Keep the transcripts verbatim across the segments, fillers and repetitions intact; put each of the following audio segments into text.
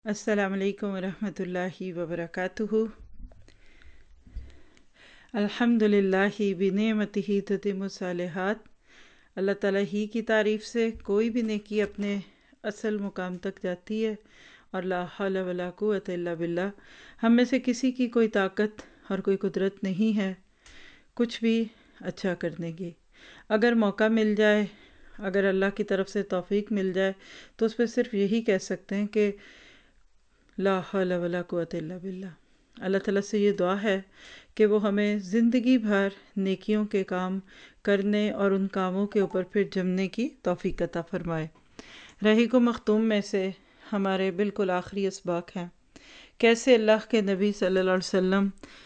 السلام علیکم ورحمۃ اللہ وبرکاتہ۔ الحمد للہ بنعمتہ تتم الصالحات۔ اللہ تعالیٰ ہی کی تعریف سے کوئی بھی نیکی اپنے اصل مقام تک جاتی ہے، اور لا حول ولا قوۃ الا باللہ، ہم میں سے کسی کی کوئی طاقت اور کوئی قدرت نہیں ہے کچھ بھی اچھا کرنے کی۔ اگر موقع مل جائے، اگر اللہ کی طرف سے توفیق مل جائے تو اس پہ صرف یہی کہہ سکتے ہیں کہ لا حول ولا قوۃ الا باللہ۔ اللہ تعالیٰ سے یہ دعا ہے کہ وہ ہمیں زندگی بھر نیکیوں کے کام کرنے اور ان کاموں کے اوپر پھر جمنے کی توفیق عطا فرمائے۔ رحیق و مختوم میں سے ہمارے بالکل آخری اسباق ہیں، کیسے اللہ کے نبی صلی اللہ علیہ وسلم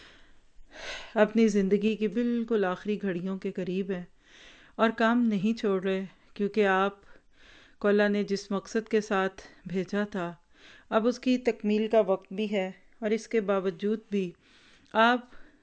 اپنی زندگی کی بالکل آخری گھڑیوں کے قریب ہیں اور کام نہیں چھوڑ رہے، کیونکہ آپ کو اللہ نے جس مقصد کے ساتھ بھیجا تھا اب اس کی تکمیل کا وقت بھی ہے، اور اس کے باوجود بھی آپ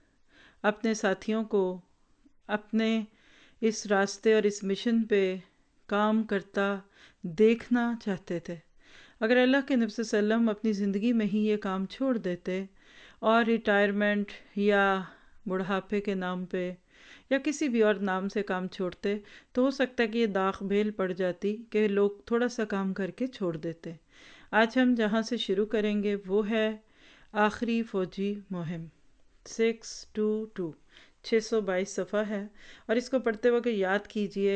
اپنے ساتھیوں کو اپنے اس راستے اور اس مشن پہ کام کرتا دیکھنا چاہتے تھے۔ اگر اللہ کے نبی صلی اللہ علیہ وسلم اپنی زندگی میں ہی یہ کام چھوڑ دیتے اور ریٹائرمنٹ یا بڑھاپے کے نام پہ یا کسی بھی اور نام سے کام چھوڑتے تو ہو سکتا ہے کہ یہ داغ بیل پڑ جاتی کہ لوگ تھوڑا سا کام کر کے چھوڑ دیتے۔ آج ہم جہاں سے شروع کریں گے وہ ہے آخری فوجی مہم، سکس ٹو ٹو چھ سو بائیس صفحہ ہے، اور اس کو پڑھتے وقت یاد کیجئے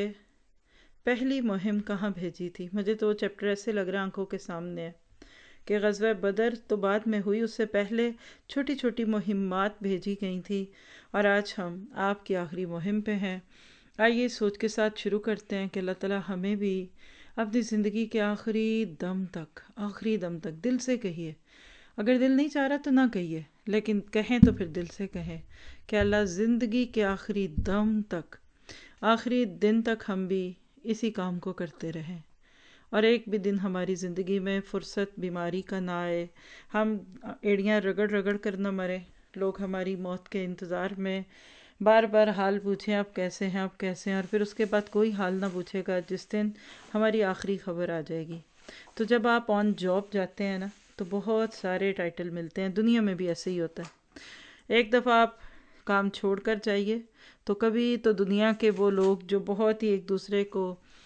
پہلی مہم کہاں بھیجی تھی۔ مجھے تو وہ چیپٹر ایسے لگ رہا آنکھوں کے سامنے ہے کہ غزوہ بدر تو بعد میں ہوئی، اس سے پہلے چھوٹی چھوٹی مہمات بھیجی گئی تھی، اور آج ہم آپ کی آخری مہم پہ ہیں۔ آئیے سوچ کے ساتھ شروع کرتے ہیں کہ اللہ تعالیٰ ہمیں بھی اپنی زندگی کے آخری دم تک آخری دم تک دل سے کہیے، اگر دل نہیں چاہ رہا تو نہ کہیے، لیکن کہیں تو پھر دل سے کہیں کہ اللہ زندگی کے آخری دم تک آخری دن تک ہم بھی اسی کام کو کرتے رہیں، اور ایک بھی دن ہماری زندگی میں فرصت بیماری کا نہ آئے، ہم ایڑیاں رگڑ رگڑ کر نہ مریں، لوگ ہماری موت کے انتظار میں بار بار حال پوچھیں آپ کیسے ہیں آپ کیسے ہیں، اور پھر اس کے بعد کوئی حال نہ پوچھے گا جس دن ہماری آخری خبر آ جائے گی۔ تو جب آپ آن جاب جاتے ہیں نا تو بہت سارے ٹائٹل ملتے ہیں، دنیا میں بھی ایسے ہی ہوتا ہے۔ ایک دفعہ آپ کام چھوڑ کر جائیے تو کبھی تو دنیا کے وہ لوگ جو بہت ہی ایک دوسرے کو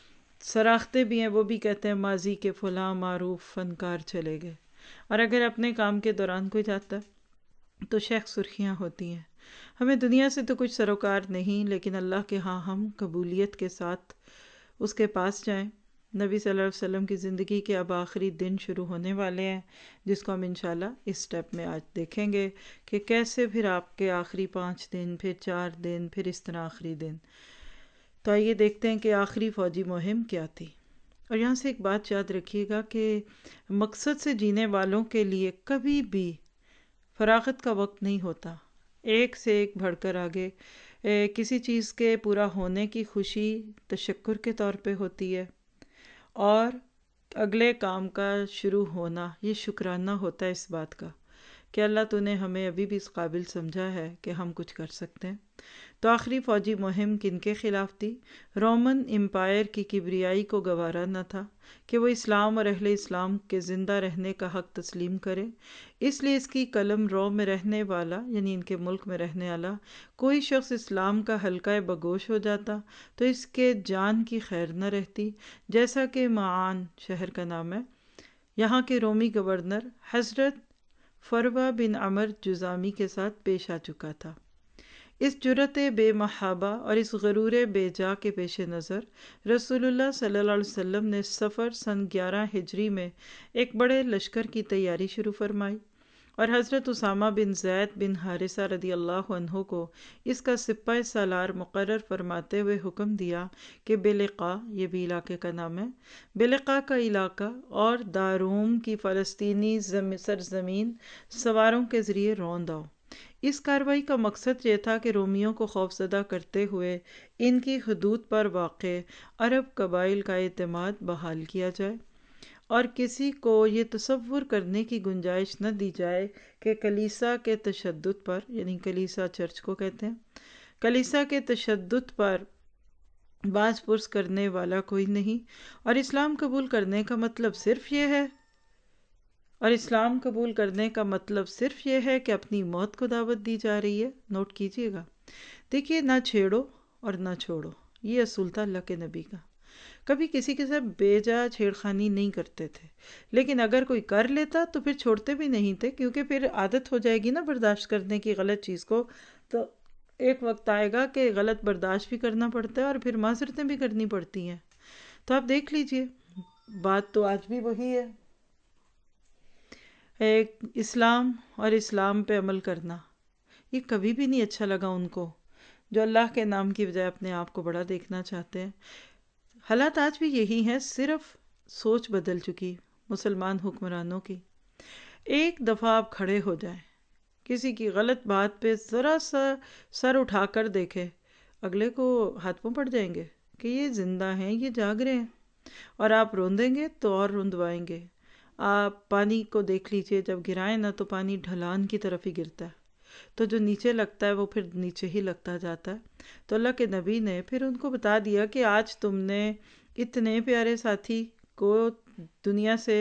سراختے بھی ہیں وہ بھی کہتے ہیں ماضی کے فلاں معروف فنکار چلے گئے، اور اگر اپنے کام کے دوران کوئی جاتا ہے تو شیخ سرخیاں ہوتی ہیں۔ ہمیں دنیا سے تو کچھ سروکار نہیں، لیکن اللہ کے ہاں ہم قبولیت کے ساتھ اس کے پاس جائیں۔ نبی صلی اللہ علیہ وسلم کی زندگی کے اب آخری دن شروع ہونے والے ہیں، جس کو ہم انشاءاللہ اس سٹیپ میں آج دیکھیں گے کہ کیسے پھر آپ کے آخری پانچ دن، پھر چار دن، پھر اس طرح آخری دن۔ تو آئیے دیکھتے ہیں کہ آخری فوجی مہم کیا تھی۔ اور یہاں سے ایک بات یاد رکھیے گا کہ مقصد سے جینے والوں کے لیے کبھی بھی فراغت کا وقت نہیں ہوتا، ایک سے ایک بڑھ کر آگے کسی چیز کے پورا ہونے کی خوشی تشکر کے طور پہ ہوتی ہے، اور اگلے کام کا شروع ہونا یہ شکرانہ ہوتا ہے اس بات کا کہ اللہ تو نے ہمیں ابھی بھی اس قابل سمجھا ہے کہ ہم کچھ کر سکتے ہیں۔ تو آخری فوجی مہم کن کے خلاف تھی؟ رومن امپائر کی کبریائی کو گوارا نہ تھا کہ وہ اسلام اور اہل اسلام کے زندہ رہنے کا حق تسلیم کرے، اس لیے اس کی قلم رو میں رہنے والا یعنی ان کے ملک میں رہنے والا کوئی شخص اسلام کا حلقہ بگوش ہو جاتا تو اس کے جان کی خیر نہ رہتی، جیسا کہ معان شہر کا نام ہے، یہاں کے رومی گورنر حضرت فروہ بن عمر جزامی کے ساتھ پیش آ چکا تھا۔ اس جرأت بے محابہ اور اس غرور بے جا کے پیش نظر رسول اللہ صلی اللہ علیہ وسلم نے صفر سن گیارہ ہجری میں ایک بڑے لشکر کی تیاری شروع فرمائی، اور حضرت اسامہ بن زید بن حارثہ رضی اللہ عنہ کو اس کا سپہ سالار مقرر فرماتے ہوئے حکم دیا کہ بلقاء، یہ بھی علاقے کا نام ہے، بلقاء کا علاقہ اور داروم کی فلسطینی سرزمین سواروں کے ذریعے روند آؤ۔ اس کارروائی کا مقصد یہ تھا کہ رومیوں کو خوفزدہ کرتے ہوئے ان کی حدود پر واقع عرب قبائل کا اعتماد بحال کیا جائے، اور کسی کو یہ تصور کرنے کی گنجائش نہ دی جائے کہ کلیسا کے تشدد پر، یعنی کلیسا چرچ کو کہتے ہیں، کلیسا کے تشدد پر باز پرس کرنے والا کوئی نہیں، اور اسلام قبول کرنے کا مطلب صرف یہ ہے اور اسلام قبول کرنے کا مطلب صرف یہ ہے کہ اپنی موت کو دعوت دی جا رہی ہے. نوٹ کیجئے گا. دیکھیے، نہ چھیڑو اور نہ چھوڑو، یہ اصول تھا اللہ کے نبی کا. کبھی کسی کے ساتھ بے جا چھیڑخانی نہیں کرتے تھے، لیکن اگر کوئی کر لیتا تو پھر چھوڑتے بھی نہیں تھے، کیونکہ پھر عادت ہو جائے گی نا برداشت کرنے کی غلط چیز کو. تو ایک وقت آئے گا کہ غلط برداشت بھی کرنا پڑتا ہے اور پھر معذرتیں بھی کرنی پڑتی ہیں. تو آپ دیکھ لیجئے، بات تو آج بھی وہی ہے. ایک اسلام اور اسلام پہ عمل کرنا، یہ کبھی بھی نہیں اچھا لگا ان کو جو اللہ کے نام کی بجائے اپنے آپ کو بڑا دیکھنا چاہتے ہیں. حالات آج بھی یہی ہیں، صرف سوچ بدل چکی مسلمان حکمرانوں کی. ایک دفعہ آپ کھڑے ہو جائیں، کسی کی غلط بات پہ ذرا سا سر اٹھا کر دیکھے، اگلے کو ہاتھ پاؤں پڑ جائیں گے کہ یہ زندہ ہیں، یہ جاگ رہے ہیں. اور آپ روندیں گے تو اور رندوائیں گے. آپ پانی کو دیکھ لیجئے، جب گرائیں نا تو پانی ڈھلان کی طرف ہی گرتا ہے، تو جو نیچے لگتا ہے وہ پھر نیچے ہی لگتا جاتا ہے. تو اللہ کے نبی نے پھر ان کو بتا دیا کہ آج تم نے اتنے پیارے ساتھی کو دنیا سے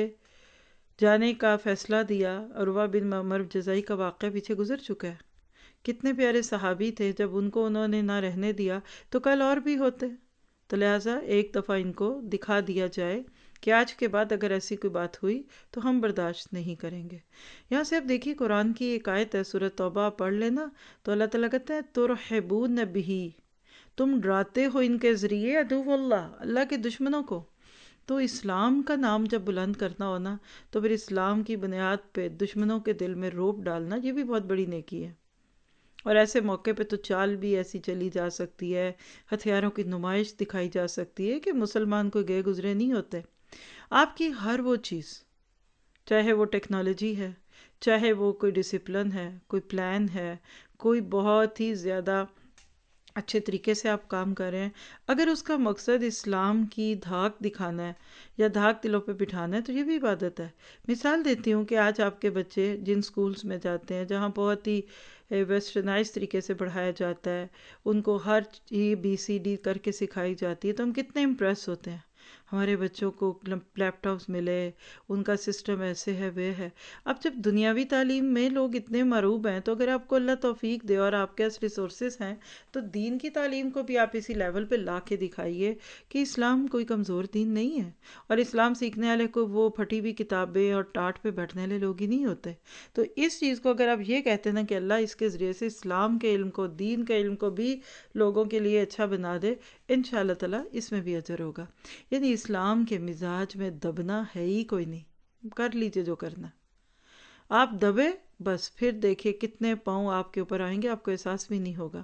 جانے کا فیصلہ دیا. عروہ بن معمر جزائی کا واقعہ پیچھے گزر چکا ہے. کتنے پیارے صحابی تھے، جب ان کو انہوں نے نہ رہنے دیا تو کل اور بھی ہوتے. تو لہٰذا ایک دفعہ ان کو دکھا دیا جائے کہ آج کے بعد اگر ایسی کوئی بات ہوئی تو ہم برداشت نہیں کریں گے. یہاں سے اب دیکھیے، قرآن کی ایک آیت ہے، سورۃ توبہ پڑھ لینا تو اللہ تعالیٰ کہتے ہیں ترحبون بہ، تم ڈراتے ہو ان کے ذریعے عدو اللہ، اللہ کے دشمنوں کو. تو اسلام کا نام جب بلند کرنا ہونا تو پھر اسلام کی بنیاد پہ دشمنوں کے دل میں روب ڈالنا، یہ بھی بہت بڑی نیکی ہے. اور ایسے موقع پہ تو چال بھی ایسی چلی جا سکتی ہے، ہتھیاروں کی نمائش دکھائی جا سکتی ہے کہ مسلمان کوئی گئے گزرے نہیں ہوتے. آپ کی ہر وہ چیز، چاہے وہ ٹیکنالوجی ہے، چاہے وہ کوئی ڈسپلن ہے، کوئی پلان ہے، کوئی بہت ہی زیادہ اچھے طریقے سے آپ کام کر رہے ہیں، اگر اس کا مقصد اسلام کی دھاک دکھانا ہے یا دھاک دلوں پہ بٹھانا ہے تو یہ بھی عبادت ہے. مثال دیتی ہوں کہ آج آپ کے بچے جن سکولز میں جاتے ہیں جہاں بہت ہی ویسٹرنائز طریقے سے پڑھایا جاتا ہے، ان کو ہر چیز بی سی ڈی کر کے سکھائی جاتی ہے، تو ہم کتنے امپریس ہوتے ہیں. ہمارے بچوں کو لیپ ٹاپس ملے، ان کا سسٹم ایسے ہے وہ ہے. اب جب دنیاوی تعلیم میں لوگ اتنے مروب ہیں تو اگر آپ کو اللہ توفیق دے اور آپ کے پاس ریسورسز ہیں تو دین کی تعلیم کو بھی آپ اسی لیول پہ لا کے دکھائیے کہ اسلام کوئی کمزور دین نہیں ہے، اور اسلام سیکھنے والے کو وہ پھٹی ہوئی کتابیں اور ٹاٹ پہ بیٹھنے والے لوگ ہی نہیں ہوتے. تو اس چیز کو اگر آپ یہ کہتے ہیں نا کہ اللہ اس کے ذریعے سے اسلام کے علم کو، دین کے علم کو بھی لوگوں کے لیے اچھا بنا دے، انشاءاللہ تعالیٰ اس میں بھی اجر ہوگا. یعنی اسلام کے مزاج میں دبنا ہے ہی کوئی نہیں. کر لیجئے جو کرنا، آپ دبے بس پھر دیکھیں کتنے پاؤں آپ کے اوپر آئیں گے، آپ کو احساس بھی نہیں ہوگا.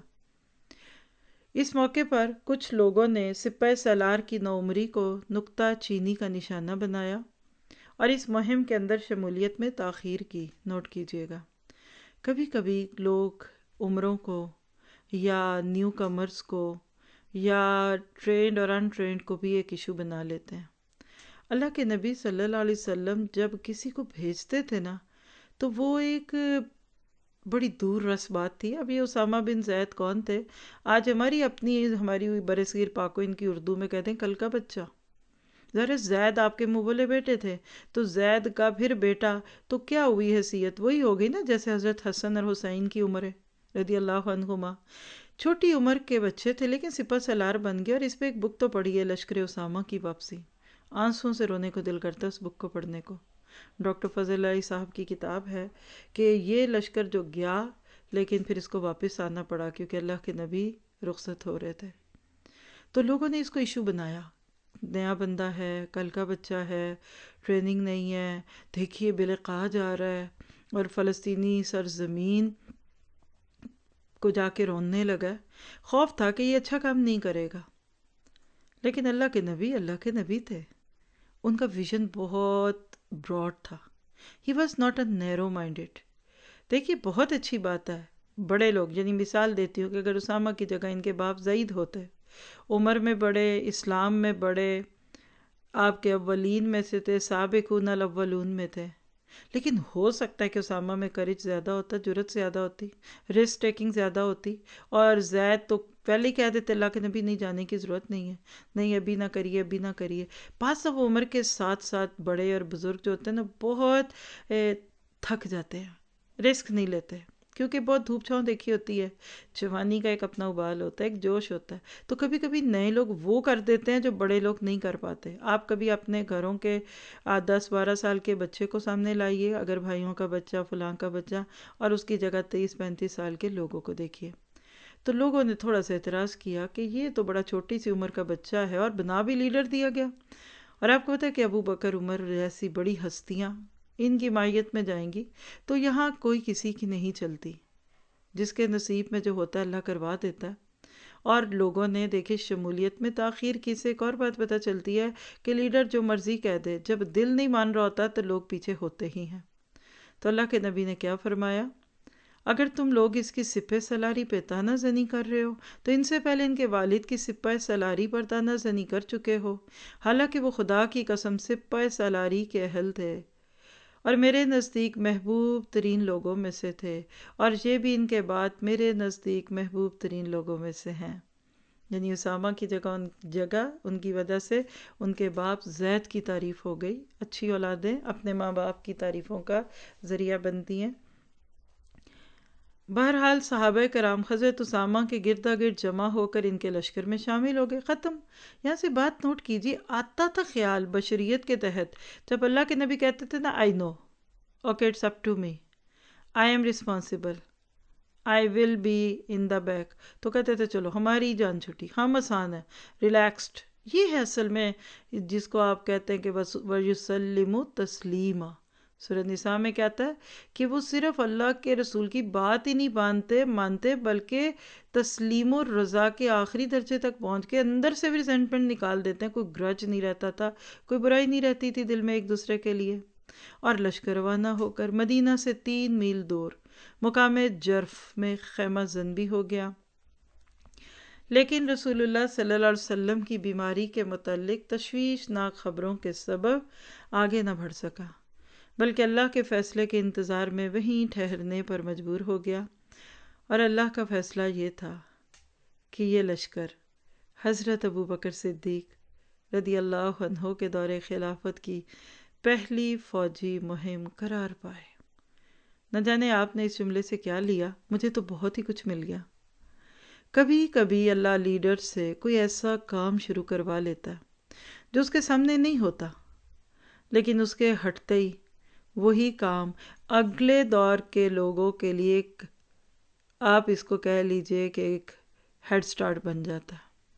اس موقع پر کچھ لوگوں نے سپہ سالار کی نوعمری کو نکتہ چینی کا نشانہ بنایا اور اس مہم کے اندر شمولیت میں تاخیر کی. نوٹ کیجئے گا، کبھی کبھی لوگ عمروں کو یا نیو کمرز کو یا ٹرینڈ اور ان ٹرینڈ کو بھی ایک ایشو بنا لیتے ہیں. اللہ کے نبی صلی اللہ علیہ وسلم جب کسی کو بھیجتے تھے نا تو وہ ایک بڑی دور رس بات تھی. اب یہ اسامہ بن زید کون تھے؟ آج ہماری اپنی ہماری ہوئی برصغیر پاک و ان کی اردو میں کہتے ہیں کل کا بچہ. ذرا زید آپ کے منہ بولے بیٹے تھے، تو زید کا پھر بیٹا تو کیا ہوئی حیثیت؟ وہی ہو گئی نا جیسے حضرت حسن اور حسین کی عمر ہے رضی اللہ عنہما. چھوٹی عمر کے بچے تھے لیکن سپہ سالار بن گئے. اور اس پہ ایک بک تو پڑھی ہے، لشکر اسامہ کی واپسی. آنسوں سے رونے کو دل کرتا ہے اس بک کو پڑھنے کو. ڈاکٹر فضل علی صاحب کی کتاب ہے کہ یہ لشکر جو گیا لیکن پھر اس کو واپس آنا پڑا کیونکہ اللہ کے نبی رخصت ہو رہے تھے. تو لوگوں نے اس کو ایشو بنایا، نیا بندہ ہے، کل کا بچہ ہے، ٹریننگ نہیں ہے، دیکھیے بلقاء جا رہا ہے اور فلسطینی سرزمین کو جا کے رونے لگا. خوف تھا کہ یہ اچھا کام نہیں کرے گا، لیکن اللہ کے نبی اللہ کے نبی تھے. ان کا ویژن بہت براڈ تھا. He was not a narrow minded. دیکھیے بہت اچھی بات ہے، بڑے لوگ، یعنی مثال دیتی ہوں کہ اگر اسامہ کی جگہ ان کے باپ زید ہوتے، عمر میں بڑے، اسلام میں بڑے، آپ کے اولین میں سے تھے، سابقون الاولون میں تھے، لیکن ہو سکتا ہے کہ اسامہ میں کرج زیادہ ہوتا، جرت زیادہ ہوتی، رسک ٹیکنگ زیادہ ہوتی، اور زید تو پہلے ہی کہہ دیتے اللہ کے نبی نہیں جانے کی ضرورت نہیں ہے، نہیں ابھی نہ کریے ابھی نہ کریے. بعض اب عمر کے ساتھ ساتھ بڑے اور بزرگ جو ہوتے ہیں نا بہت تھک جاتے ہیں، رسک نہیں لیتے کیونکہ بہت دھوپ چھاؤں دیکھی ہوتی ہے. جوانی کا ایک اپنا ابال ہوتا ہے، ایک جوش ہوتا ہے، تو کبھی کبھی نئے لوگ وہ کر دیتے ہیں جو بڑے لوگ نہیں کر پاتے. آپ کبھی اپنے گھروں کے دس بارہ سال کے بچے کو سامنے لائیے، اگر بھائیوں کا بچہ فلاں کا بچہ، اور اس کی جگہ تیئیس پینتیس سال کے لوگوں کو دیکھیے. تو لوگوں نے تھوڑا سا اعتراض کیا کہ یہ تو بڑا چھوٹی سی عمر کا بچہ ہے اور بنا بھی لیڈر دیا گیا. اور آپ کو پتہ ہے کہ ابو بکر عمر جیسی بڑی ہستیاں ان کی مائیت میں جائیں گی تو یہاں کوئی کسی کی نہیں چلتی، جس کے نصیب میں جو ہوتا ہے اللہ کروا دیتا ہے. اور لوگوں نے دیکھے شمولیت میں تاخیر کی سے ایک اور بات پتہ چلتی ہے کہ لیڈر جو مرضی کہہ دے، جب دل نہیں مان رہا ہوتا تو لوگ پیچھے ہوتے ہی ہیں. تو اللہ کے نبی نے کیا فرمایا، اگر تم لوگ اس کی سپہ سالاری پہ تانہ زنی کر رہے ہو تو ان سے پہلے ان کے والد کی سپہ سالاری پر تانہ زنی کر چکے ہو، حالانکہ وہ خدا کی قسم سپہ سالاری کے اہل تھے اور میرے نزدیک محبوب ترین لوگوں میں سے تھے، اور یہ بھی ان کے بعد میرے نزدیک محبوب ترین لوگوں میں سے ہیں. یعنی اسامہ کی جگہ ان جگہ ان کی وجہ سے ان کے باپ زید کی تعریف ہو گئی. اچھی اولادیں اپنے ماں باپ کی تعریفوں کا ذریعہ بنتی ہیں. بہرحال صحابہ کرام حضرت اسامہ کے گردا گرد جمع ہو کر ان کے لشکر میں شامل ہو گئے. ختم. یہاں سے بات نوٹ کیجیے، آتا تھا خیال بشریت کے تحت جب اللہ کے نبی کہتے تھے نا I know okay it's up to me, I am responsible, I will be in the back, تو کہتے تھے چلو ہماری جان چھٹی، ہم آسان ہیں، ریلیکسڈ. یہ ہے اصل میں جس کو آپ کہتے ہیں کہ بس وَيُسَلِّمُ تَسْلِيمًا. سورہ نساء میں کہتا ہے کہ وہ صرف اللہ کے رسول کی بات ہی نہیں مانتے مانتے بلکہ تسلیم و رضا کے آخری درجے تک پہنچ کے اندر سے بھی ریزنٹمنٹ نکال دیتے ہیں. کوئی گرج نہیں رہتا تھا، کوئی برائی نہیں رہتی تھی دل میں ایک دوسرے کے لیے. اور لشکر روانہ ہو کر مدینہ سے تین میل دور مقام جرف میں خیمہ زن بھی ہو گیا. لیکن رسول اللہ صلی اللہ علیہ وسلم کی بیماری کے متعلق تشویشناک خبروں کے سبب آگے نہ بڑھ سکا، بلکہ اللہ کے فیصلے کے انتظار میں وہیں ٹھہرنے پر مجبور ہو گیا. اور اللہ کا فیصلہ یہ تھا کہ یہ لشکر حضرت ابو بکر صدیق رضی اللہ عنہ کے دور خلافت کی پہلی فوجی مہم قرار پائے. نہ جانے آپ نے اس جملے سے کیا لیا، مجھے تو بہت ہی کچھ مل گیا. کبھی کبھی اللہ لیڈر سے کوئی ایسا کام شروع کروا لیتا ہے جو اس کے سامنے نہیں ہوتا، لیکن اس کے ہٹتے ہی وہی کام اگلے دور کے لوگوں کے لیے ایک آپ اس کو کہہ لیجئے کہ ایک ہیڈ سٹارٹ بن جاتا.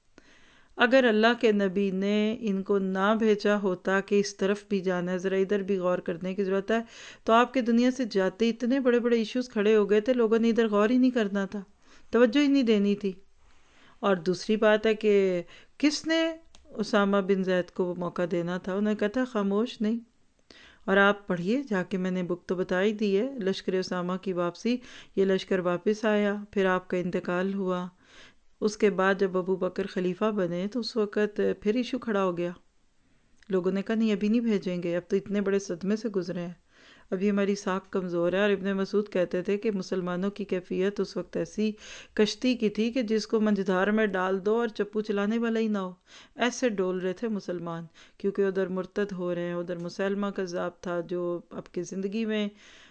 اگر اللہ کے نبی نے ان کو نہ بھیجا ہوتا کہ اس طرف بھی جانا ہے، ذرا ادھر بھی غور کرنے کی ضرورت ہے، تو آپ کے دنیا سے جاتے اتنے بڑے بڑے ایشوز کھڑے ہو گئے تھے، لوگوں نے ادھر غور ہی نہیں کرنا تھا، توجہ ہی نہیں دینی تھی. اور دوسری بات ہے کہ کس نے اسامہ بن زید کو وہ موقع دینا تھا؟ انہوں نے کہا تھا خاموش نہیں. اور آپ پڑھیے جا کے، میں نے بک تو بتائی دی ہے، لشکر اسامہ کی واپسی. یہ لشکر واپس آیا، پھر آپ کا انتقال ہوا. اس کے بعد جب ابو بکر خلیفہ بنے تو اس وقت پھر ایشو کھڑا ہو گیا. لوگوں نے کہا نہیں ابھی نہیں بھیجیں گے، اب تو اتنے بڑے صدمے سے گزرے ہیں، ابھی ہماری ساکھ کمزور ہے. اور ابن مسعود کہتے تھے کہ مسلمانوں کی کیفیت اس وقت ایسی کشتی کی تھی کہ جس کو منجھدار میں ڈال دو اور چپو چلانے والا ہی نہ ہو، ایسے ڈول رہے تھے مسلمان، کیونکہ ادھر مرتد ہو رہے ہیں، ادھر مسلمہ کذاب تھا جو اب کی زندگی میں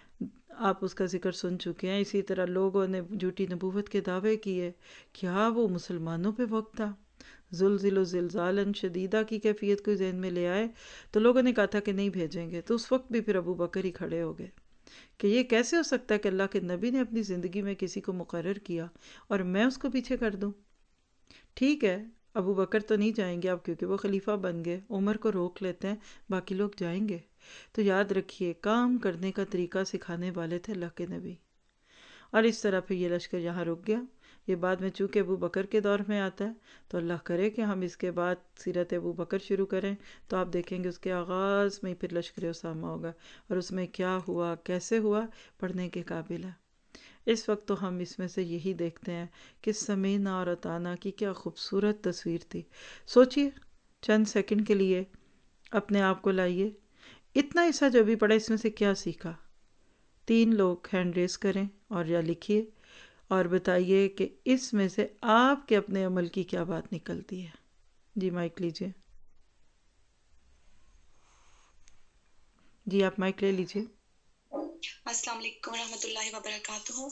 آپ اس کا ذکر سن چکے ہیں. اسی طرح لوگوں نے جھوٹی نبوت کے دعوے کیے. کیا وہ مسلمانوں پہ وقت تھا؟ زلزل و زلزالاً شدیدہ کی کیفیت کو ذہن میں لے آئے تو لوگوں نے کہا تھا کہ نہیں بھیجیں گے. تو اس وقت بھی پھر ابو بکر ہی کھڑے ہو گئے کہ یہ کیسے ہو سکتا ہے کہ اللہ کے نبی نے اپنی زندگی میں کسی کو مقرر کیا اور میں اس کو پیچھے کر دوں. ٹھیک ہے ابو بکر تو نہیں جائیں گے اب کیونکہ وہ خلیفہ بن گئے، عمر کو روک لیتے ہیں، باقی لوگ جائیں گے. تو یاد رکھیے کام کرنے کا طریقہ سکھانے والے تھے اللہ کے نبی. اور اس طرح پھر یہ لشکر یہاں رک گیا. یہ بعد میں چونکہ ابو بکر کے دور میں آتا ہے تو اللہ کرے کہ ہم اس کے بعد سیرت ابو بکر شروع کریں تو آپ دیکھیں گے اس کے آغاز میں پھر لشکر اسامہ ہوگا، اور اس میں کیا ہوا کیسے ہوا پڑھنے کے قابل ہے. اس وقت تو ہم اس میں سے یہی دیکھتے ہیں کہ سمینا اور اطانا کی کیا خوبصورت تصویر تھی. سوچئے چند سیکنڈ کے لیے اپنے آپ کو لائیے، اتنا حصہ جو بھی پڑھا اس میں سے کیا سیکھا؟ تین لوگ ہینڈ ریز کریں اور یا لکھیے. اور بتائیے کہ اس میں سے آپ کے اپنے عمل کی کیا بات نکلتی ہے. جی مائک لیجیے. جی آپ مائک لے لیجیے. السلام علیکم ورحمۃ اللہ وبرکاتہ.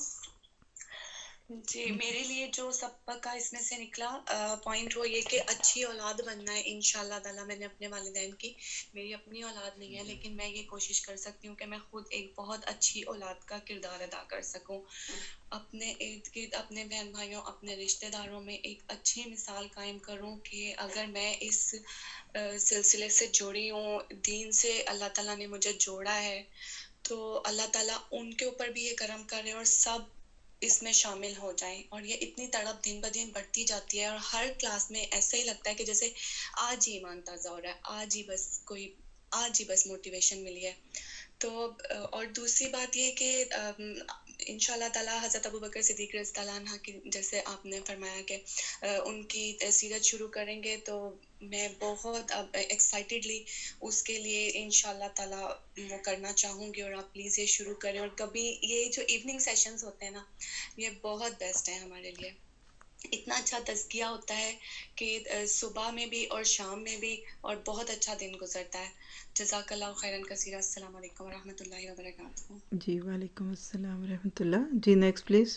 جی میرے لیے جو سبق کا اس میں سے نکلا پوائنٹ وہ یہ کہ اچھی اولاد بننا ہے انشاءاللہ تعالیٰ. میں نے اپنے والدین کی، میری اپنی اولاد نہیں ہے لیکن میں یہ کوشش کر سکتی ہوں کہ میں خود ایک بہت اچھی اولاد کا کردار ادا کر سکوں، اپنے ارد گرد اپنے بہن بھائیوں اپنے رشتہ داروں میں ایک اچھی مثال قائم کروں کہ اگر میں اس سلسلے سے جڑی ہوں، دین سے اللہ تعالیٰ نے مجھے جوڑا ہے، تو اللہ تعالیٰ ان کے اوپر بھی یہ کرم کرے اور سب اس میں شامل ہو جائیں. اور یہ اتنی تڑپ دن بہ دن بڑھتی جاتی ہے اور ہر کلاس میں ایسا ہی لگتا ہے کہ جیسے آج ہی ایمان تازہ ہو رہا ہے، آج ہی بس کوئی آج ہی بس موٹیویشن ملی ہے. تو اور دوسری بات یہ کہ ان شاء اللہ تعالیٰ حضرت ابوبکر صدیق رضی اللہ عنہ کی جیسے آپ نے فرمایا کہ ان کی سیرت شروع کریں گے، تو میں بہت اب ایکسائٹیڈلی اس کے لیے ان شاء اللہ تعالیٰ وہ کرنا چاہوں گی. اور آپ پلیز یہ شروع کریں. اور کبھی یہ جو ایوننگ سیشنز ہوتے ہیں نا، یہ بہت بیسٹ ہیں ہمارے لیے. اتنا اچھا تزکیہ ہوتا ہے کہ صبح میں بھی اور شام میں بھی، اور بہت اچھا دن گزرتا ہے. جزاک اللہ خیرن کثیرا. السلام علیکم ورحمۃ اللہ وبرکاتہ. جی وعلیکم السلام ورحمۃ اللہ. جی نیکسٹ پلیز.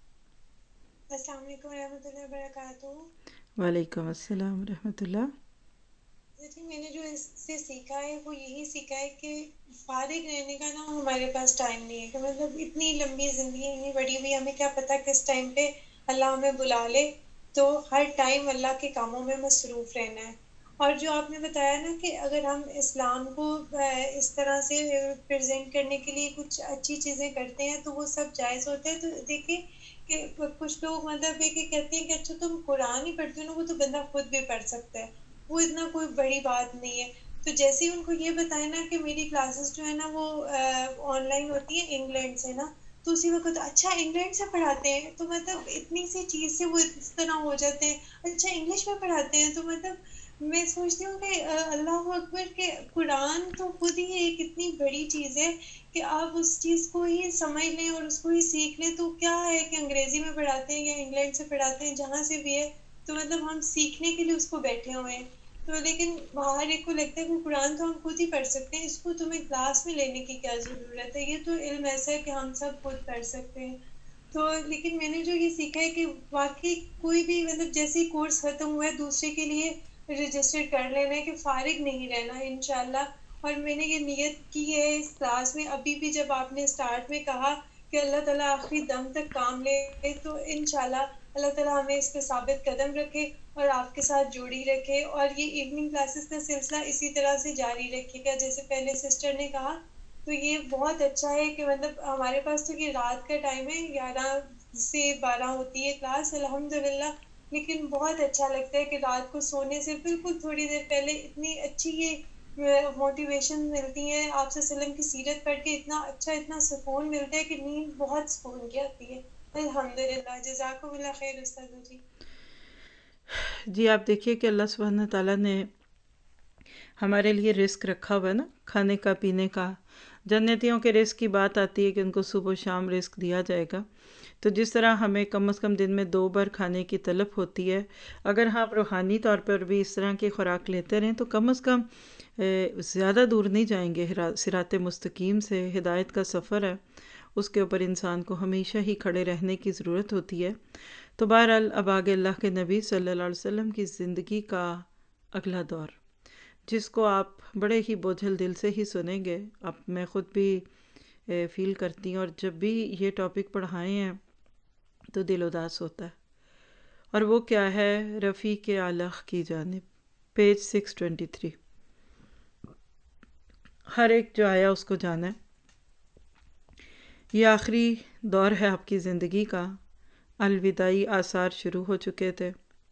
السلام علیکم ورحمۃ اللہ وبرکاتہ. وعلیکم السلام ورحمۃ اللہ. جی میں نے جو اس سے سیکھا ہے وہ یہی سیکھا ہے کہ فارغ رہنے کا نا ہمارے پاس ٹائم نہیں ہے. کہ مطلب اتنی لمبی زندگی اتنی بڑی ہوئی، ہمیں کیا پتہ کس ٹائم پہ اللہ ہمیں بلا لے. تو ہر ٹائم اللہ کے کاموں میں مصروف رہنا ہے. اور جو آپ نے بتایا نا کہ اگر ہم اسلام کو اس طرح سے پریزنٹ کرنے کے لیے کچھ اچھی چیزیں کرتے ہیں تو وہ سب جائز ہوتا ہے. تو دیکھیں کہ کچھ لوگ مطلب ہے کہ کہتے ہیں کہ اچھا تم قرآن ہی پڑھتے ہو نا، وہ تو بندہ خود بھی پڑھ سکتا ہے، وہ اتنا کوئی بڑی بات نہیں ہے. تو جیسے ہی ان کو یہ بتائیں نا کہ میری کلاسز جو ہے نا وہ آن لائن ہوتی ہے انگلینڈ سے نا، تو اسی وقت اچھا انگلینڈ سے پڑھاتے ہیں. تو مطلب اتنی سی چیز سے وہ اس طرح ہو جاتے ہیں. اچھا انگلش میں پڑھاتے ہیں. تو مطلب میں سوچتی ہوں کہ اللہ اکبر کہ قرآن تو خود ہی ایک اتنی بڑی چیز ہے کہ آپ اس چیز کو ہی سمجھ لیں اور اس کو ہی سیکھ لیں. تو کیا ہے کہ انگریزی میں پڑھاتے ہیں یا انگلینڈ سے پڑھاتے ہیں، جہاں سے بھی ہے، تو مطلب ہم سیکھنے کے لیے اس کو بیٹھے ہوئے ہیں. تو لیکن باہر ایک کو لگتا ہے کہ قرآن تو ہم خود ہی پڑھ سکتے ہیں، اس کو تمہیں کلاس میں لینے کی کیا ضرورت ہے، یہ تو علم ایسا ہے کہ ہم سب خود پڑھ سکتے ہیں. تو لیکن میں نے جو یہ سیکھا ہے کہ واقعی کوئی بھی مطلب جیسے ہی کورس ختم ہوا ہے دوسرے کے لیے رجسٹر کر لینا ہے، کہ فارغ نہیں رہنا ہے انشاءاللہ. اور میں نے یہ نیت کی ہے اس کلاس میں. ابھی بھی جب آپ نے اسٹارٹ میں کہا کہ اللہ تعالیٰ آخری دم تک کام لے، تو انشاءاللہ اللہ تعالیٰ ہمیں اس پہ ثابت قدم رکھے اور آپ کے ساتھ جوڑی رکھے. اور یہ ایوننگ کلاسز کا سلسلہ اسی طرح سے جاری رکھے گا جیسے پہلے سسٹر نے کہا. تو یہ بہت اچھا ہے کہ مطلب ہمارے پاس تو یہ رات کا ٹائم ہے، گیارہ سے بارہ ہوتی ہے کلاس الحمدللہ. لیکن بہت اچھا لگتا ہے کہ رات کو سونے سے بالکل تھوڑی دیر پہلے اتنی اچھی یہ موٹیویشن ملتی ہے، آپ صلی اللہ علیہ وسلم کی سیرت پڑھ کے اتنا اچھا اتنا سکون ملتا ہے کہ نیند بہت سکون کی آتی ہے. الحمدللہ. جزاکم اللہ خیر استاذ جی. جی آپ دیکھیے کہ اللہ سبحانہ تعالیٰ نے ہمارے لیے رزق رکھا ہوا ہے نا، کھانے کا پینے کا. جنتیوں کے رزق کی بات آتی ہے کہ ان کو صبح و شام رزق دیا جائے گا. تو جس طرح ہمیں کم از کم دن میں دو بار کھانے کی طلب ہوتی ہے، اگر ہم روحانی طور پر بھی اس طرح کی خوراک لیتے رہیں تو کم از کم زیادہ دور نہیں جائیں گے. صراط مستقیم سے ہدایت کا سفر ہے، اس کے اوپر انسان کو ہمیشہ ہی کھڑے رہنے کی ضرورت ہوتی ہے. تو بہرحال اب آگے اللہ کے نبی صلی اللہ علیہ وسلم کی زندگی کا اگلا دور، جس کو آپ بڑے ہی بوجھل دل سے ہی سنیں گے. اب میں خود بھی فیل کرتی ہوں، اور جب بھی یہ ٹاپک پڑھائے ہیں تو دل اداس ہوتا ہے. اور وہ کیا ہے؟ رفیق اعلیٰ کی جانب، پیج سکس ٹوینٹی تھری. ہر ایک جو آیا اس کو جانا ہے. یہ آخری دور ہے آپ کی زندگی کا. الوداعی آثار شروع ہو چکے تھے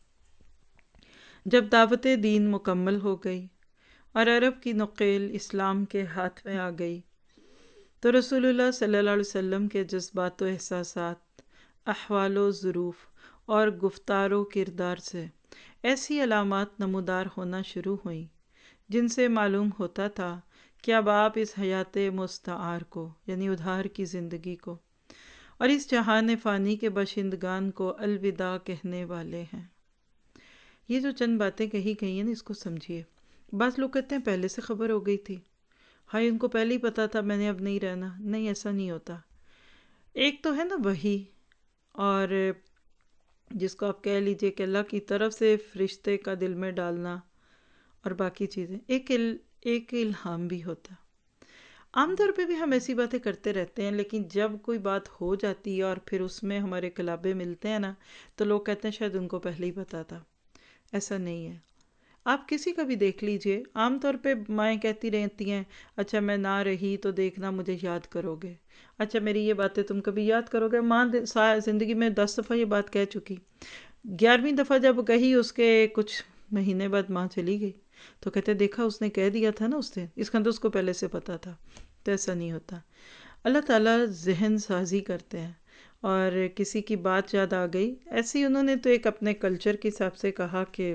جب دعوت دین مکمل ہو گئی اور عرب کی نقیل اسلام کے ہاتھ میں آ گئی، تو رسول اللہ صلی اللہ علیہ وسلم کے جذبات و احساسات، احوال و ظروف اور گفتار و کردار سے ایسی علامات نمودار ہونا شروع ہوئیں جن سے معلوم ہوتا تھا کہ اب آپ اس حیات مستعار کو، یعنی ادھار کی زندگی کو، اور اس جہان فانی کے باشندگان کو الوداع کہنے والے ہیں۔ یہ جو چند باتیں کہی گئی ہیں نا، اس کو سمجھیے۔ بعض لوگ کہتے ہیں پہلے سے خبر ہو گئی تھی، ہائی ان کو پہلے ہی پتا تھا میں نے اب نہیں رہنا۔ نہیں، ایسا نہیں ہوتا۔ ایک تو ہے نا وحی، اور جس کو آپ کہہ لیجئے کہ اللہ کی طرف سے فرشتے کا دل میں ڈالنا، اور باقی چیزیں، ایک ال... ایک الہام بھی ہوتا۔ عام طور پہ بھی ہم ایسی باتیں کرتے رہتے ہیں، لیکن جب کوئی بات ہو جاتی ہے اور پھر اس میں ہمارے کلابے ملتے ہیں نا، تو لوگ کہتے ہیں شاید ان کو پہلے ہی پتا تھا۔ ایسا نہیں ہے۔ آپ کسی کا بھی دیکھ لیجئے، عام طور پہ مائیں کہتی رہتی ہیں اچھا میں نہ رہی تو دیکھنا مجھے یاد کرو گے، اچھا میری یہ باتیں تم کبھی یاد کرو گے۔ ماں زندگی میں دس دفعہ یہ بات کہہ چکی، گیارہویں دفعہ جب کہی اس کے کچھ مہینے بعد ماں چلی گئی، تو کہتے دیکھا اس نے کہہ دیا تھا نا، اس نے اس کا تو اس کو پہلے سے پتا تھا۔ تو ایسا نہیں ہوتا۔ اللہ تعالیٰ ذہن سازی کرتے ہیں، اور کسی کی بات یاد آ گئی، ایسے ہی انہوں نے تو ایک اپنے کلچر کے حساب سے کہا کہ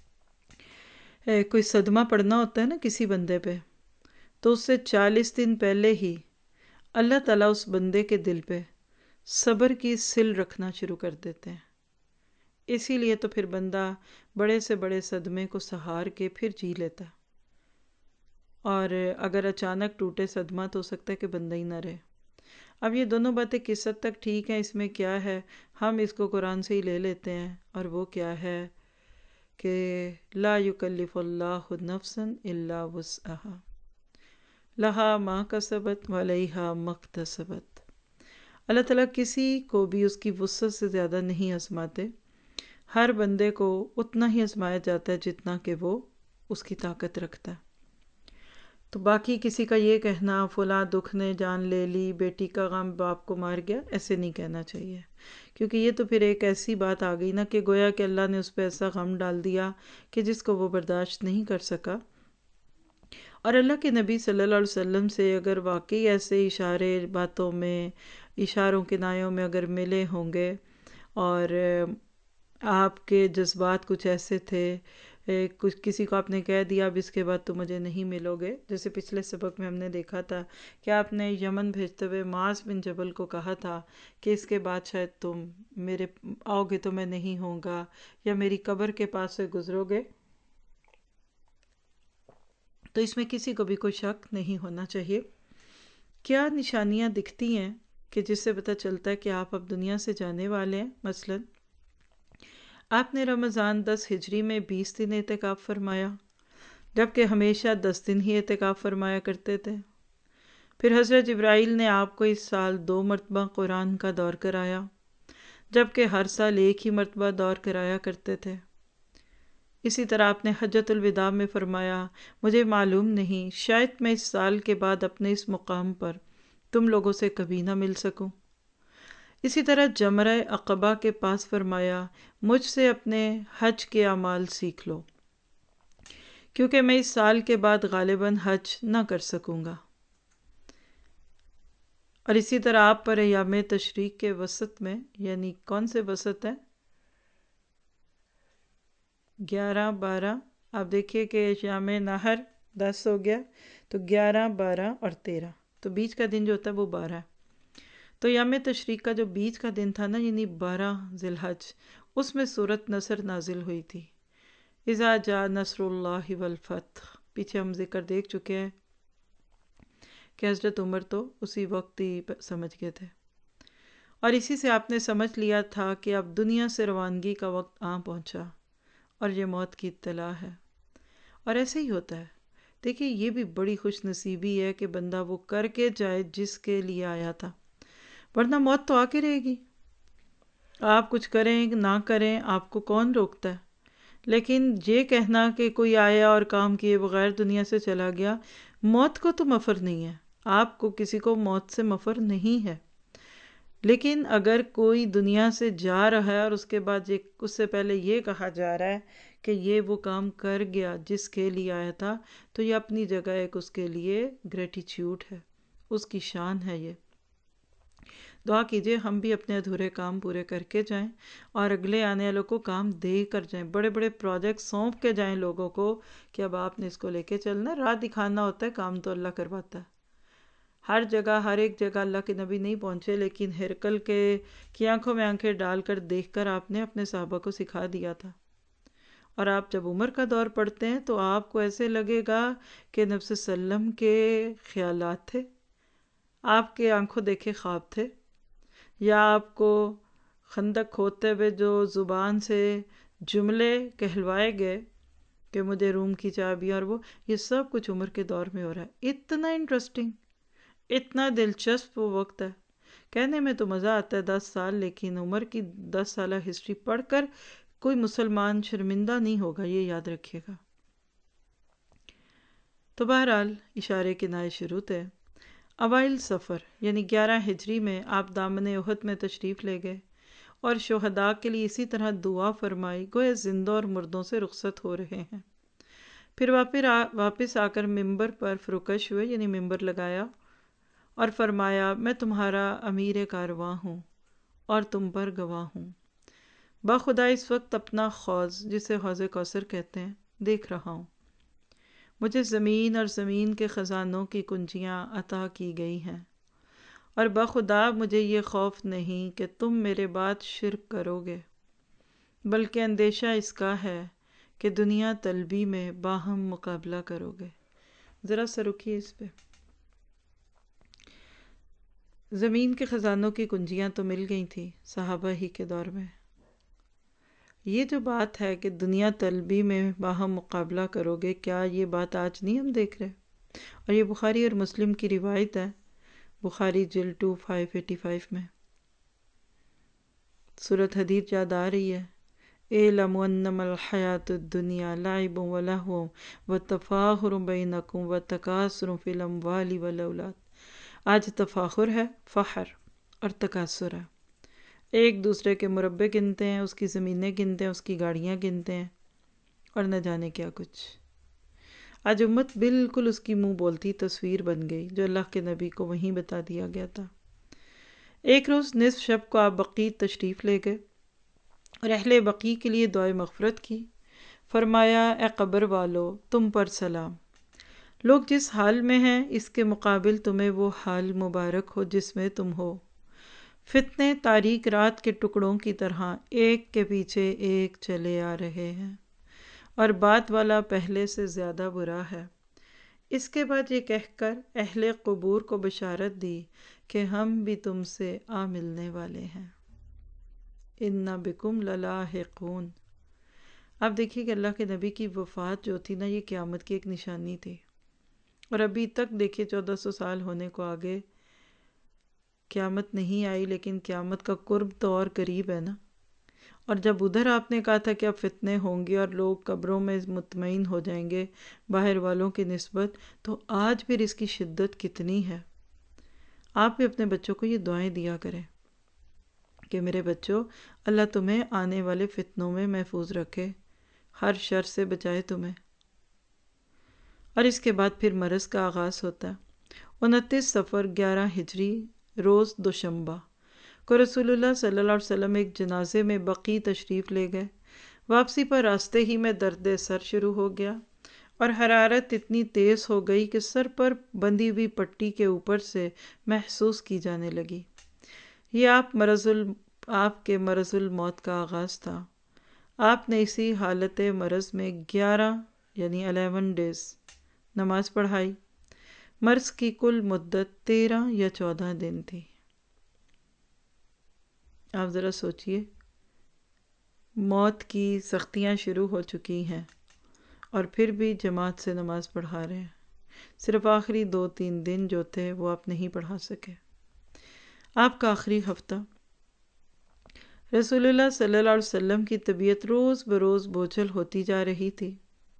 کوئی صدمہ پڑنا ہوتا ہے نا کسی بندے پہ، تو اس سے چالیس دن پہلے ہی اللہ تعالیٰ اس بندے کے دل پہ صبر کی سل رکھنا شروع کر دیتے ہیں۔ اسی لیے تو پھر بندہ بڑے سے بڑے صدمے کو سہار کے پھر جی لیتا ہے، اور اگر اچانک ٹوٹے صدمہ تو ہو سکتا ہے کہ بندہ ہی نہ رہے۔ اب یہ دونوں باتیں کس حد تک ٹھیک ہیں، اس میں کیا ہے، ہم اس کو قرآن سے ہی لے لیتے ہیں، اور وہ کیا ہے کہ لا یکلف اللہ نفسا الا وسعها لہا ما کسبت وعلیہا ما اکتسبت۔ اللہ تعالیٰ کسی کو بھی اس کی وسعت سے زیادہ نہیں آزماتے، ہر بندے کو اتنا ہی آزمایا جاتا ہے جتنا کہ وہ اس کی طاقت رکھتا ہے۔ تو باقی کسی کا یہ کہنا فلاں دکھ نے جان لے لی، بیٹی کا غم باپ کو مار گیا، ایسے نہیں کہنا چاہیے، کیونکہ یہ تو پھر ایک ایسی بات آ گئی نا کہ گویا کہ اللہ نے اس پہ ایسا غم ڈال دیا کہ جس کو وہ برداشت نہیں کر سکا۔ اور اللہ کے نبی صلی اللہ علیہ وسلم سے اگر واقعی ایسے اشارے باتوں میں، اشاروں کنایوں میں اگر ملے ہوں گے، اور آپ کے جذبات کچھ ایسے تھے، کچھ کسی کو آپ نے کہہ دیا اب اس کے بعد تو مجھے نہیں ملو گے، جیسے پچھلے سبق میں ہم نے دیکھا تھا کہ آپ نے یمن بھیجتے ہوئے معاذ بن جبل کو کہا تھا کہ اس کے بعد شاید تم میرے آؤ گے تو میں نہیں ہوں گا، یا میری قبر کے پاس سے گزرو گے۔ تو اس میں کسی کو بھی کوئی شک نہیں ہونا چاہیے۔ کیا نشانیاں دکھتی ہیں کہ جس سے پتہ چلتا ہے کہ آپ اب دنیا سے جانے والے ہیں؟ مثلاً آپ نے رمضان دس ہجری میں بیس دن اعتکاف فرمایا، جبکہ ہمیشہ دس دن ہی اعتکاف فرمایا کرتے تھے۔ پھر حضرت جبرائیل نے آپ کو اس سال دو مرتبہ قرآن کا دور کرایا، جبکہ ہر سال ایک ہی مرتبہ دور کرایا کرتے تھے۔ اسی طرح آپ نے حجۃ الوداع میں فرمایا مجھے معلوم نہیں، شاید میں اس سال کے بعد اپنے اس مقام پر تم لوگوں سے کبھی نہ مل سکوں۔ اسی طرح جمرہ عقبہ کے پاس فرمایا مجھ سے اپنے حج کے اعمال سیکھ لو، کیونکہ میں اس سال کے بعد غالباً حج نہ کر سکوں گا۔ اور اسی طرح آپ پر ایام تشریق کے وسط میں، یعنی کون سے وسط ہیں، گیارہ بارہ، آپ دیکھیے کہ ایام نہر دس ہو گیا، تو گیارہ بارہ اور تیرہ، تو بیچ کا دن جو ہوتا ہے وہ بارہ ہے۔ تو یوم تشریق کا جو بیچ کا دن تھا نا، یعنی بارہ ذی الحج، اس میں سورۃ نصر نازل ہوئی تھی، اذا جاء نصر اللہ والفتح۔ پیچھے ہم ذکر دیکھ چکے ہیں کہ حضرت عمر تو اسی وقت ہی سمجھ گئے تھے، اور اسی سے آپ نے سمجھ لیا تھا کہ اب دنیا سے روانگی کا وقت آ پہنچا اور یہ موت کی اطلاع ہے۔ اور ایسے ہی ہوتا ہے۔ دیکھیے یہ بھی بڑی خوش نصیبی ہے کہ بندہ وہ کر کے جائے جس کے لیے آیا تھا، ورنہ موت تو آ کے رہے گی، آپ کچھ کریں نہ کریں آپ کو کون روکتا ہے۔ لیکن یہ کہنا کہ کوئی آیا اور کام کیے بغیر دنیا سے چلا گیا، موت کو تو مفر نہیں ہے، آپ کو کسی کو موت سے مفر نہیں ہے۔ لیکن اگر کوئی دنیا سے جا رہا ہے اور اس کے بعد یہ اس سے پہلے یہ کہا جا رہا ہے کہ یہ وہ کام کر گیا جس کے لیے آیا تھا، تو یہ اپنی جگہ ایک اس کے لیے گریٹیچیوڈ ہے، اس کی شان ہے۔ یہ دعا کیجئے ہم بھی اپنے ادھورے کام پورے کر کے جائیں اور اگلے آنے والوں کو کام دے کر جائیں، بڑے بڑے پروجیکٹ سونپ کے جائیں لوگوں کو کہ اب آپ نے اس کو لے کے چلنا، راہ دکھانا ہوتا ہے، کام تو اللہ کرواتا ہے۔ ہر جگہ ہر ایک جگہ اللہ کے نبی نہیں پہنچے، لیکن ہرقل کے کی آنکھوں میں آنکھیں ڈال کر دیکھ کر آپ نے اپنے صحابہ کو سکھا دیا تھا۔ اور آپ جب عمر کا دور پڑھتے ہیں تو آپ کو ایسے لگے گا کہ نبی صلی اللہ علیہ وسلم کے خیالات تھے، آپ کے آنکھوں دیکھے خواب تھے، یا آپ کو خندق کھودتے ہوئے جو زبان سے جملے کہلوائے گئے کہ مجھے روم کی چابی اور وہ، یہ سب کچھ عمر کے دور میں ہو رہا ہے۔ اتنا انٹرسٹنگ، اتنا دلچسپ وہ وقت ہے، کہنے میں تو مزہ آتا ہے دس سال، لیکن عمر کی دس سالہ ہسٹری پڑھ کر کوئی مسلمان شرمندہ نہیں ہوگا، یہ یاد رکھیے گا۔ تو بہرحال اشارے کنائے شروع تھے۔ اوائل سفر یعنی گیارہ ہجری میں آپ دامن احد میں تشریف لے گئے اور شہداء کے لیے اسی طرح دعا فرمائی گویا زندوں اور مردوں سے رخصت ہو رہے ہیں۔ پھر واپس آ کر ممبر پر فروکش ہوئے یعنی ممبر لگایا اور فرمایا میں تمہارا امیر کارواں ہوں اور تم پر گواہ ہوں، بخدا اس وقت اپنا حوض جسے حوض کوثر کہتے ہیں دیکھ رہا ہوں، مجھے زمین اور زمین کے خزانوں کی کنجیاں عطا کی گئی ہیں، اور بخدا مجھے یہ خوف نہیں کہ تم میرے بعد شرک کرو گے، بلکہ اندیشہ اس کا ہے کہ دنیا طلبی میں باہم مقابلہ کرو گے۔ ذرا سا رکیے اس پہ۔ زمین کے خزانوں کی کنجیاں تو مل گئی تھیں صحابہ ہی کے دور میں، یہ جو بات ہے کہ دنیا طلبی میں باہم مقابلہ کرو گے، کیا یہ بات آج نہیں ہم دیکھ رہے؟ اور یہ بخاری اور مسلم کی روایت ہے، بخاری جلد ٹو فائیو ایٹی فائیو میں سورۃ حدید یاد آ رہی ہے، اعلموا انما الحیاۃ الدنیا لعب ولہو وتفاخر بینکم وتکاثر فی الاموال والاولاد۔ آج تفاخر ہے، فخر اور تکاثر ہے، ایک دوسرے کے مربع گنتے ہیں، اس کی زمینیں گنتے ہیں، اس کی گاڑیاں گنتے ہیں اور نہ جانے کیا کچھ۔ آج امت بالکل اس کی منہ بولتی تصویر بن گئی جو اللہ کے نبی کو وہیں بتا دیا گیا تھا۔ ایک روز نصف شب کو آپ بقیع تشریف لے گئے اور اہل بقیع کے لیے دعائے مغفرت کی، فرمایا اے قبر والو تم پر سلام، لوگ جس حال میں ہیں اس کے مقابل تمہیں وہ حال مبارک ہو جس میں تم ہو، فتنے تاریک رات کے ٹکڑوں کی طرح ایک کے پیچھے ایک چلے آ رہے ہیں، اور بات والا پہلے سے زیادہ برا ہے۔ اس کے بعد یہ کہہ کر اہل قبور کو بشارت دی کہ ہم بھی تم سے آ ملنے والے ہیں، اِنَّ بِكُمْ لَلَاحِقُونَ۔ آپ دیکھیے کہ اللہ کے نبی کی وفات جو تھی نا، یہ قیامت کی ایک نشانی تھی، اور ابھی تک دیکھیے چودہ سو سال ہونے کو آگے قیامت نہیں آئی، لیکن قیامت کا قرب تو اور قریب ہے نا۔ اور جب ادھر آپ نے کہا تھا کہ اب فتنے ہوں گے اور لوگ قبروں میں مطمئن ہو جائیں گے باہر والوں کی نسبت، تو آج پھر اس کی شدت کتنی ہے۔ آپ بھی اپنے بچوں کو یہ دعائیں دیا کریں کہ میرے بچوں، اللہ تمہیں آنے والے فتنوں میں محفوظ رکھے، ہر شر سے بچائے تمہیں۔ اور اس کے بعد پھر مرض کا آغاز ہوتا ہے۔ انتیس صفر گیارہ ہجری روز دوشنبہ کو رسول اللہ صلی اللہ علیہ وسلم ایک جنازے میں بقیع تشریف لے گئے۔ واپسی پر راستے ہی میں درد سر شروع ہو گیا اور حرارت اتنی تیز ہو گئی کہ سر پر بندھی ہوئی پٹی کے اوپر سے محسوس کی جانے لگی۔ یہ آپ مرض ال آپ کے مرض الموت کا آغاز تھا۔ آپ نے اسی حالت مرض میں گیارہ یعنی الیون ڈیز نماز پڑھائی۔ مرض کی کل مدت تیرہ یا چودہ دن تھی۔ آپ ذرا سوچئے، موت کی سختیاں شروع ہو چکی ہیں اور پھر بھی جماعت سے نماز پڑھا رہے ہیں۔ صرف آخری دو تین دن جو تھے وہ آپ نہیں پڑھا سکے۔ آپ کا آخری ہفتہ، رسول اللہ صلی اللہ علیہ وسلم کی طبیعت روز بروز بوجھل ہوتی جا رہی تھی۔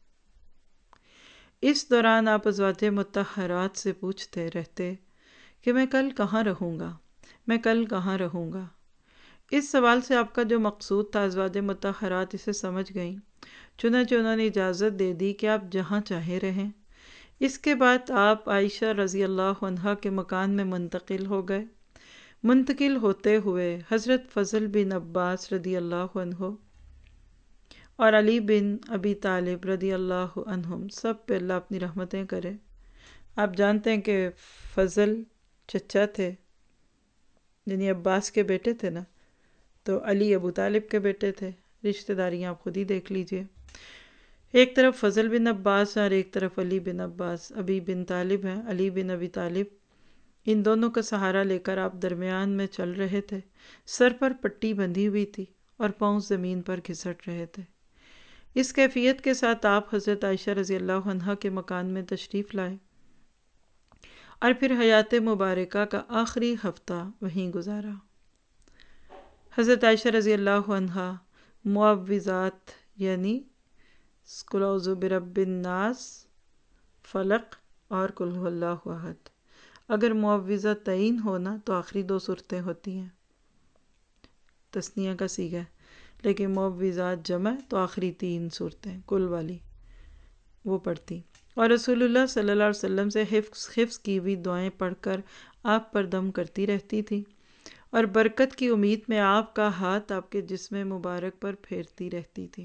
اس دوران آپ ازواج مطہرات سے پوچھتے رہتے کہ میں کل کہاں رہوں گا، میں کل کہاں رہوں گا۔ اس سوال سے آپ کا جو مقصود تھا ازواج مطہرات اسے سمجھ گئیں، چنانچہ انہوں نے اجازت دے دی کہ آپ جہاں چاہیں رہیں۔ اس کے بعد آپ عائشہ رضی اللہ عنہا کے مکان میں منتقل ہو گئے۔ منتقل ہوتے ہوئے حضرت فضل بن عباس رضی اللہ عنہ اور علی بن ابی طالب رضی اللہ عنہم سب پہ اللہ اپنی رحمتیں کرے۔ آپ جانتے ہیں کہ فضل چچا تھے، یعنی عباس کے بیٹے تھے نا، تو علی ابو طالب کے بیٹے تھے. رشتہ داریاں آپ خود ہی دیکھ لیجئے. ایک طرف فضل بن عباس اور ایک طرف علی بن عباس، ابی بن طالب ہیں، علی بن ابی طالب. ان دونوں کا سہارا لے کر آپ درمیان میں چل رہے تھے. سر پر پٹی بندھی ہوئی تھی اور پاؤں زمین پر گھسٹ رہے تھے. اس کیفیت کے ساتھ آپ حضرت عائشہ رضی اللہ عنہا کے مکان میں تشریف لائے اور پھر حیات مبارکہ کا آخری ہفتہ وہیں گزارا. حضرت عائشہ رضی اللہ عنہا معوذات یعنی قل اعوذ برب الناس، فلق اور قل هو اللہ احد. اگر معوذہ تعین ہونا تو آخری دو صورتیں ہوتی ہیں، تثنیہ کا صیغہ ہے، لیکن معوذات جمع تو آخری تین صورتیں کل والی وہ پڑھتی. اور رسول اللہ صلی اللہ علیہ وسلم سے حفظ حفظ کی ہوئی دعائیں پڑھ کر آپ پر دم کرتی رہتی تھی اور برکت کی امید میں آپ کا ہاتھ آپ کے جسم مبارک پر پھیرتی رہتی تھی.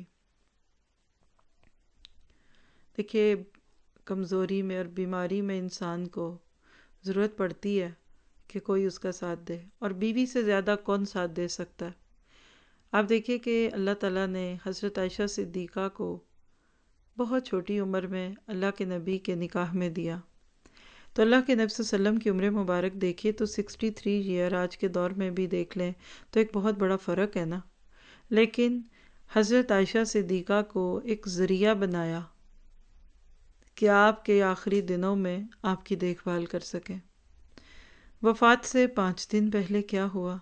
دیکھیے، کمزوری میں اور بیماری میں انسان کو ضرورت پڑتی ہے کہ کوئی اس کا ساتھ دے، اور بیوی سے زیادہ کون ساتھ دے سکتا ہے. آپ دیکھیے کہ اللہ تعالیٰ نے حضرت عائشہ صدیقہ کو بہت چھوٹی عمر میں اللہ کے نبی کے نکاح میں دیا. تو اللہ کے نبی صلی اللہ علیہ وسلم کی عمر مبارک دیکھیے تو سکسٹی تھری ایئر آج کے دور میں بھی دیکھ لیں تو ایک بہت بڑا فرق ہے نا. لیکن حضرت عائشہ صدیقہ کو ایک ذریعہ بنایا کہ آپ کے آخری دنوں میں آپ کی دیکھ بھال کر سکیں. وفات سے پانچ دن پہلے کیا ہوا؟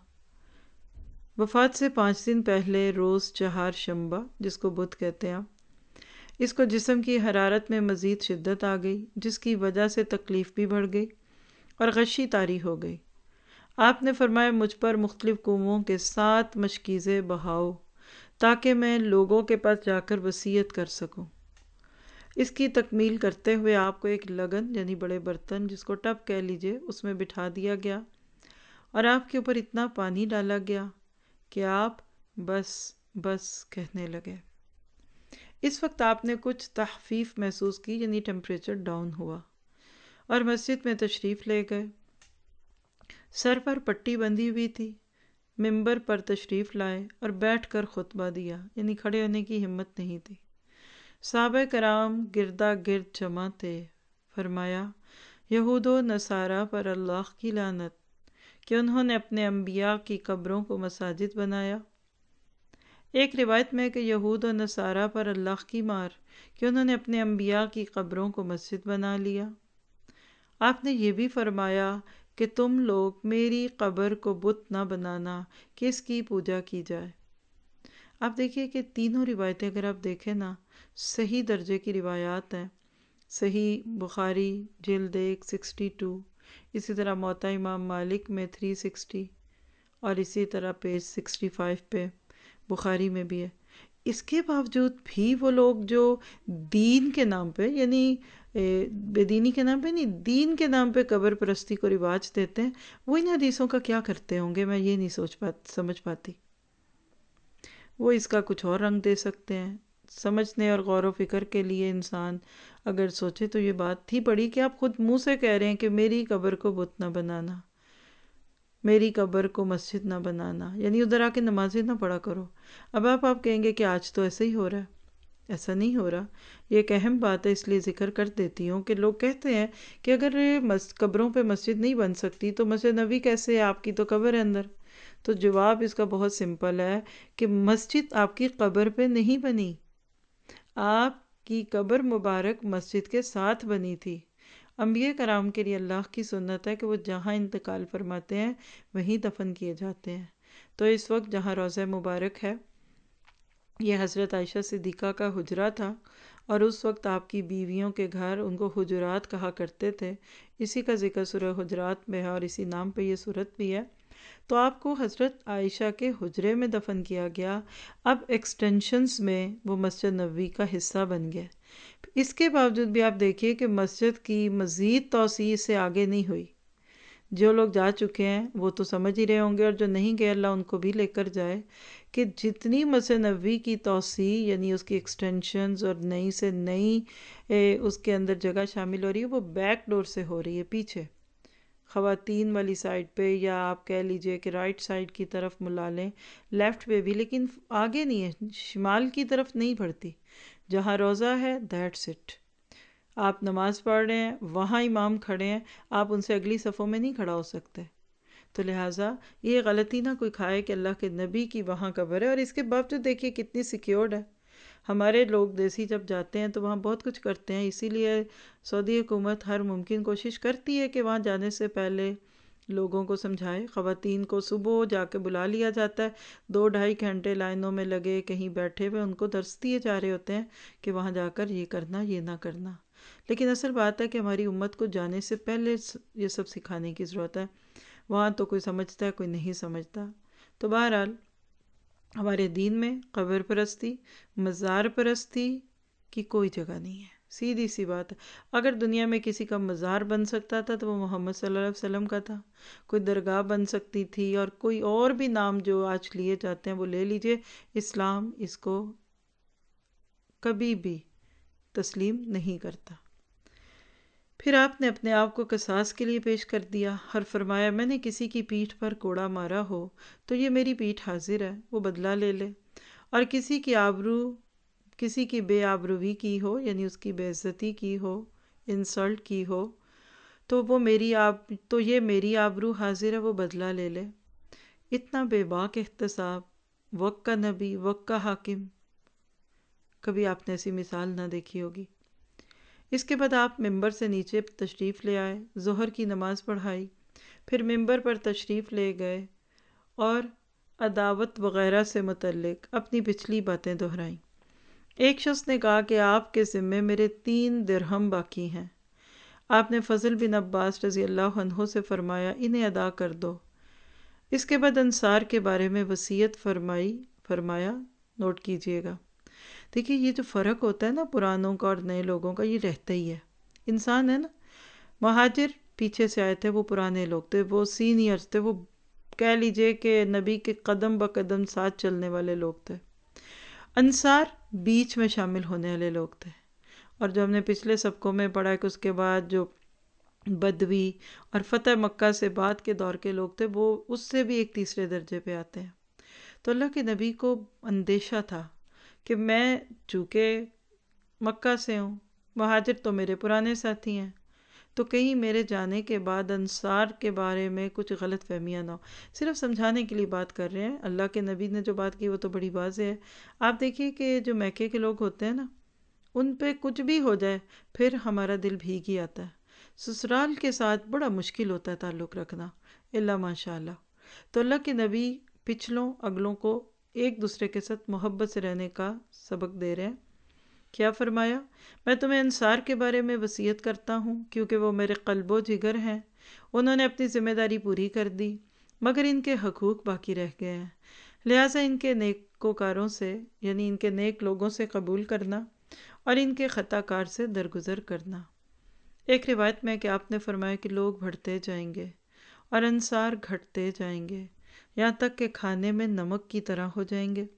وفات سے پانچ دن پہلے روز چہار شنبہ، جس کو بدھ کہتے ہیں، اس کو جسم کی حرارت میں مزید شدت آ گئی، جس کی وجہ سے تکلیف بھی بڑھ گئی اور غشی طاری ہو گئی. آپ نے فرمایا مجھ پر مختلف کنوؤں کے سات مشکیزیں بہاؤ تاکہ میں لوگوں کے پاس جا کر وصیت کر سکوں. اس کی تکمیل کرتے ہوئے آپ کو ایک لگن یعنی بڑے برتن، جس کو ٹب کہہ لیجئے، اس میں بٹھا دیا گیا اور آپ کے اوپر اتنا پانی ڈالا گیا کہ آپ بس بس کہنے لگے. اس وقت آپ نے کچھ تخفیف محسوس کی، یعنی ٹیمپریچر ڈاؤن ہوا، اور مسجد میں تشریف لے گئے. سر پر پٹی بندھی ہوئی تھی، ممبر پر تشریف لائے اور بیٹھ کر خطبہ دیا، یعنی کھڑے ہونے کی ہمت نہیں تھی. صحابہ کرام گردا گرد جمع تھے. فرمایا یہود و نصارہ پر اللہ کی لعنت کہ انہوں نے اپنے انبیاء کی قبروں کو مساجد بنایا. ایک روایت میں کہ یہود و نصارہ پر اللہ کی مار کہ انہوں نے اپنے انبیاء کی قبروں کو مسجد بنا لیا. آپ نے یہ بھی فرمایا کہ تم لوگ میری قبر کو بت نہ بنانا کہ اس کی پوجا کی جائے. آپ دیکھیے کہ تینوں روایتیں اگر آپ دیکھیں نا، صحیح درجے کی روایات ہیں. صحیح بخاری جلد ایک سکسٹی ٹو، اسی طرح موطا امام مالک میں تھری سکسٹی، اور اسی طرح پیج سکسٹی فائیو پہ بخاری میں بھی ہے. اس کے باوجود بھی وہ لوگ جو دین کے نام پہ، یعنی بے دینی کے نام پہ نہیں، دین کے نام پہ قبر پرستی کو رواج دیتے ہیں، وہ ان حدیثوں کا کیا کرتے ہوں گے؟ میں یہ نہیں سوچ پات سمجھ پاتی. وہ اس کا کچھ اور رنگ دے سکتے ہیں. سمجھنے اور غور و فکر کے لیے انسان اگر سوچے تو یہ بات تھی بڑی کہ آپ خود منہ سے کہہ رہے ہیں کہ میری قبر کو بت نہ بنانا، میری قبر کو مسجد نہ بنانا، یعنی ادھر آ کے نمازیں نہ پڑھا کرو. اب آپ آپ کہیں گے کہ آج تو ایسے ہی ہو رہا ہے. ایسا نہیں ہو رہا. یہ ایک اہم بات ہے، اس لیے ذکر کر دیتی ہوں کہ لوگ کہتے ہیں کہ اگر قبروں پہ مسجد نہیں بن سکتی تو مسجد نبوی کیسے ہے؟ آپ کی تو قبر ہے اندر. تو جواب اس کا بہت سمپل ہے کہ مسجد آپ کی قبر پہ نہیں بنی، آپ کی قبر مبارک مسجد کے ساتھ بنی تھی. انبیاء کرام کے لیے اللہ کی سنت ہے کہ وہ جہاں انتقال فرماتے ہیں وہیں دفن کیے جاتے ہیں. تو اس وقت جہاں روضہ مبارک ہے یہ حضرت عائشہ صدیقہ کا حجرہ تھا، اور اس وقت آپ کی بیویوں کے گھر ان کو حجرات کہا کرتے تھے. اسی کا ذکر سورہ حجرات میں ہے اور اسی نام پہ یہ سورت بھی ہے. تو آپ کو حضرت عائشہ کے حجرے میں دفن کیا گیا. اب ایکسٹینشنز میں وہ مسجد نبوی کا حصہ بن گیا. اس کے باوجود بھی آپ دیکھیے کہ مسجد کی مزید توسیع سے آگے نہیں ہوئی. جو لوگ جا چکے ہیں وہ تو سمجھ ہی رہے ہوں گے، اور جو نہیں گئے اللہ ان کو بھی لے کر جائے، کہ جتنی مسجد نبوی کی توسیع یعنی اس کی ایکسٹینشنز اور نئی سے نئی اس کے اندر جگہ شامل ہو رہی ہے، وہ بیک ڈور سے ہو رہی ہے، پیچھے خواتین والی سائڈ پہ، یا آپ کہہ لیجئے کہ رائٹ سائڈ کی طرف ملا لیں، لیفٹ پہ بھی، لیکن آگے نہیں ہے، شمال کی طرف نہیں پڑھتی. جہاں روضہ ہے دیٹس اٹ. آپ نماز پڑھ رہے ہیں، وہاں امام کھڑے ہیں، آپ ان سے اگلی صفوں میں نہیں کھڑا ہو سکتے. تو لہٰذا یہ غلطی نہ کوئی کھائے کہ اللہ کے نبی کی وہاں قبر ہے، اور اس کے باوجود دیکھیے کتنی سیکیورڈ ہے. ہمارے لوگ دیسی جب جاتے ہیں تو وہاں بہت کچھ کرتے ہیں، اسی لیے سعودی حکومت ہر ممکن کوشش کرتی ہے کہ وہاں جانے سے پہلے لوگوں کو سمجھائے. خواتین کو صبح جا کے بلا لیا جاتا ہے، دو ڈھائی گھنٹے لائنوں میں لگے کہیں بیٹھے ہوئے ان کو درس دیے جا رہے ہوتے ہیں کہ وہاں جا کر یہ کرنا یہ نہ کرنا. لیکن اصل بات ہے کہ ہماری امت کو جانے سے پہلے یہ سب سکھانے کی ضرورت ہے. وہاں تو کوئی سمجھتا ہے کوئی نہیں سمجھتا. تو بہرحال ہمارے دین میں قبر پرستی، مزار پرستی کی کوئی جگہ نہیں ہے. سیدھی سی بات ہے. اگر دنیا میں کسی کا مزار بن سکتا تھا تو وہ محمد صلی اللہ علیہ وسلم کا تھا. کوئی درگاہ بن سکتی تھی، اور کوئی اور بھی نام جو آج لیے جاتے ہیں وہ لے لیجئے. اسلام اس کو کبھی بھی تسلیم نہیں کرتا. پھر آپ نے اپنے آپ کو قصاص کے لیے پیش کر دیا اور فرمایا میں نے کسی کی پیٹھ پر کوڑا مارا ہو تو یہ میری پیٹھ حاضر ہے، وہ بدلہ لے لے. اور کسی کی آبرو کسی کی بے آبروی کی ہو، یعنی اس کی بے عزتی کی ہو، انسلٹ کی ہو، تو وہ میری آب تو یہ میری آبرو حاضر ہے، وہ بدلہ لے لے. اتنا بے باک احتساب، وقت کا نبی وقت کا حاکم، کبھی آپ نے ایسی مثال نہ دیکھی ہوگی. اس کے بعد آپ ممبر سے نیچے تشریف لے آئے، ظہر کی نماز پڑھائی، پھر ممبر پر تشریف لے گئے اور عداوت وغیرہ سے متعلق اپنی پچھلی باتیں دہرائیں. ایک شخص نے کہا کہ آپ کے ذمے میرے تین درہم باقی ہیں. آپ نے فضل بن عباس رضی اللہ عنہ سے فرمایا انہیں ادا کر دو. اس کے بعد انصار کے بارے میں وصیت فرمائی فرمایا نوٹ کیجئے گا. دیکھیے یہ جو فرق ہوتا ہے نا پرانوں کا اور نئے لوگوں کا، یہ رہتا ہی ہے. انسان ہے نا، مہاجر پیچھے سے آئے تھے، وہ پرانے لوگ تھے، وہ سینئرز تھے، وہ کہہ لیجئے کہ نبی کے قدم بہ قدم ساتھ چلنے والے لوگ تھے. انصار بیچ میں شامل ہونے والے لوگ تھے. اور جو ہم نے پچھلے سبقوں میں پڑھا کہ اس کے بعد جو بدوی اور فتح مکہ سے بعد کے دور کے لوگ تھے وہ اس سے بھی ایک تیسرے درجے پہ آتے ہیں. تو اللہ کے نبی کو اندیشہ تھا کہ میں چونکہ مکہ سے ہوں، مہاجر تو میرے پرانے ساتھی ہیں، تو کہیں میرے جانے کے بعد انصار کے بارے میں کچھ غلط فہمیاں نہ ہو. صرف سمجھانے کے لیے بات کر رہے ہیں. اللہ کے نبی نے جو بات کی وہ تو بڑی واضح ہے. آپ دیکھیے کہ جو میکے کے لوگ ہوتے ہیں نا، ان پہ کچھ بھی ہو جائے پھر ہمارا دل بھیگ ہی آتا ہے. سسرال کے ساتھ بڑا مشکل ہوتا ہے تعلق رکھنا، اللہ ماشاء اللہ. تو اللہ کے نبی پچھلوں اگلوں کو ایک دوسرے کے ساتھ محبت سے رہنے کا سبق دے رہے ہیں. کیا فرمایا؟ میں تمہیں انصار کے بارے میں وصیت کرتا ہوں کیونکہ وہ میرے قلب و جگر ہیں. انہوں نے اپنی ذمہ داری پوری کر دی مگر ان کے حقوق باقی رہ گئے ہیں. لہٰذا ان کے نیکوکاروں سے، یعنی ان کے نیک لوگوں سے قبول کرنا اور ان کے خطا کار سے درگزر کرنا. ایک روایت میں کہ آپ نے فرمایا کہ لوگ بڑھتے جائیں گے اور انصار گھٹتے جائیں گے یہاں تک کہ کھانے میں نمک کی طرح ہو جائیں گے.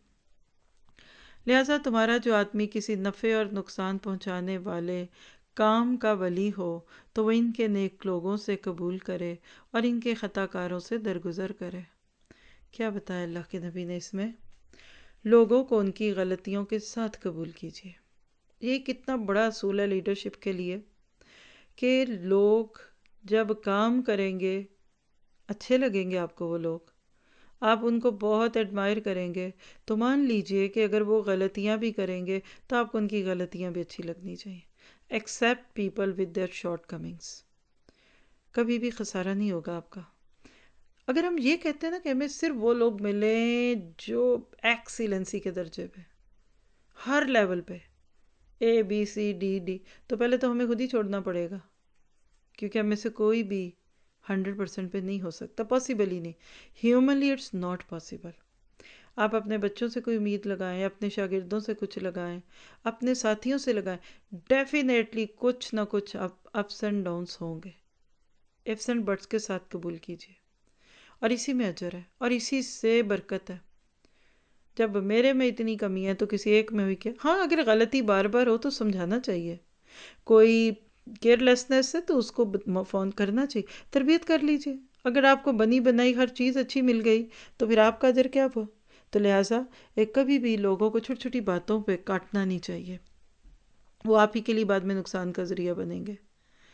لہٰذا تمہارا جو آدمی کسی نفع اور نقصان پہنچانے والے کام کا ولی ہو تو وہ ان کے نیک لوگوں سے قبول کرے اور ان کے خطا کاروں سے درگزر کرے. کیا بتایا اللہ کے نبی نے اس میں؟ لوگوں کو ان کی غلطیوں کے ساتھ قبول کیجیے. یہ کتنا بڑا اصول ہے لیڈرشپ کے لیے کہ لوگ جب کام کریں گے اچھے لگیں گے آپ کو، وہ لوگ آپ ان کو بہت ایڈمائر کریں گے، تو مان لیجئے کہ اگر وہ غلطیاں بھی کریں گے تو آپ کو ان کی غلطیاں بھی اچھی لگنی چاہیے. ایکسیپٹ پیپل ود دیئر شارٹ کمنگس. کبھی بھی خسارہ نہیں ہوگا آپ کا. اگر ہم یہ کہتے ہیں نا کہ ہمیں صرف وہ لوگ ملیں جو ایکسیلنسی کے درجے پہ، ہر لیول پہ، A B C D D, تو پہلے تو ہمیں خود ہی چھوڑنا پڑے گا، کیونکہ ہم میں سے کوئی بھی ہنڈریڈ پرسینٹ پہ نہیں ہو سکتا، پاسبل ہی نہیں. Humanly it's not possible. آپ اپنے بچوں سے کوئی امید لگائیں، اپنے شاگردوں سے کچھ لگائیں، اپنے ساتھیوں سے لگائیں، ڈیفینیٹلی کچھ نہ کچھ اپس اینڈ ڈاؤنس ہوں گے. ایفس اینڈ بٹس کے ساتھ قبول کیجیے، اور اسی میں اجر ہے اور اسی سے برکت ہے. جب میرے میں اتنی کمی ہے تو کسی ایک میں ہوئی کیا؟ ہاں اگر غلطی بار بار ہو تو سمجھانا چاہیے. کوئی کیئر لیسنس سے تو اس کو فون کرنا چاہیے، تربیت کر لیجیے۔ اگر آپ کو بنی بنائی ہر چیز اچھی مل گئی تو پھر آپ کا اجر کیا ہوا؟ تو لہٰذا ایک کبھی بھی لوگوں کو چھوٹی چھوٹی باتوں پہ کاٹنا نہیں چاہیے، وہ آپ ہی کے لیے بعد میں نقصان کا ذریعہ بنیں گے۔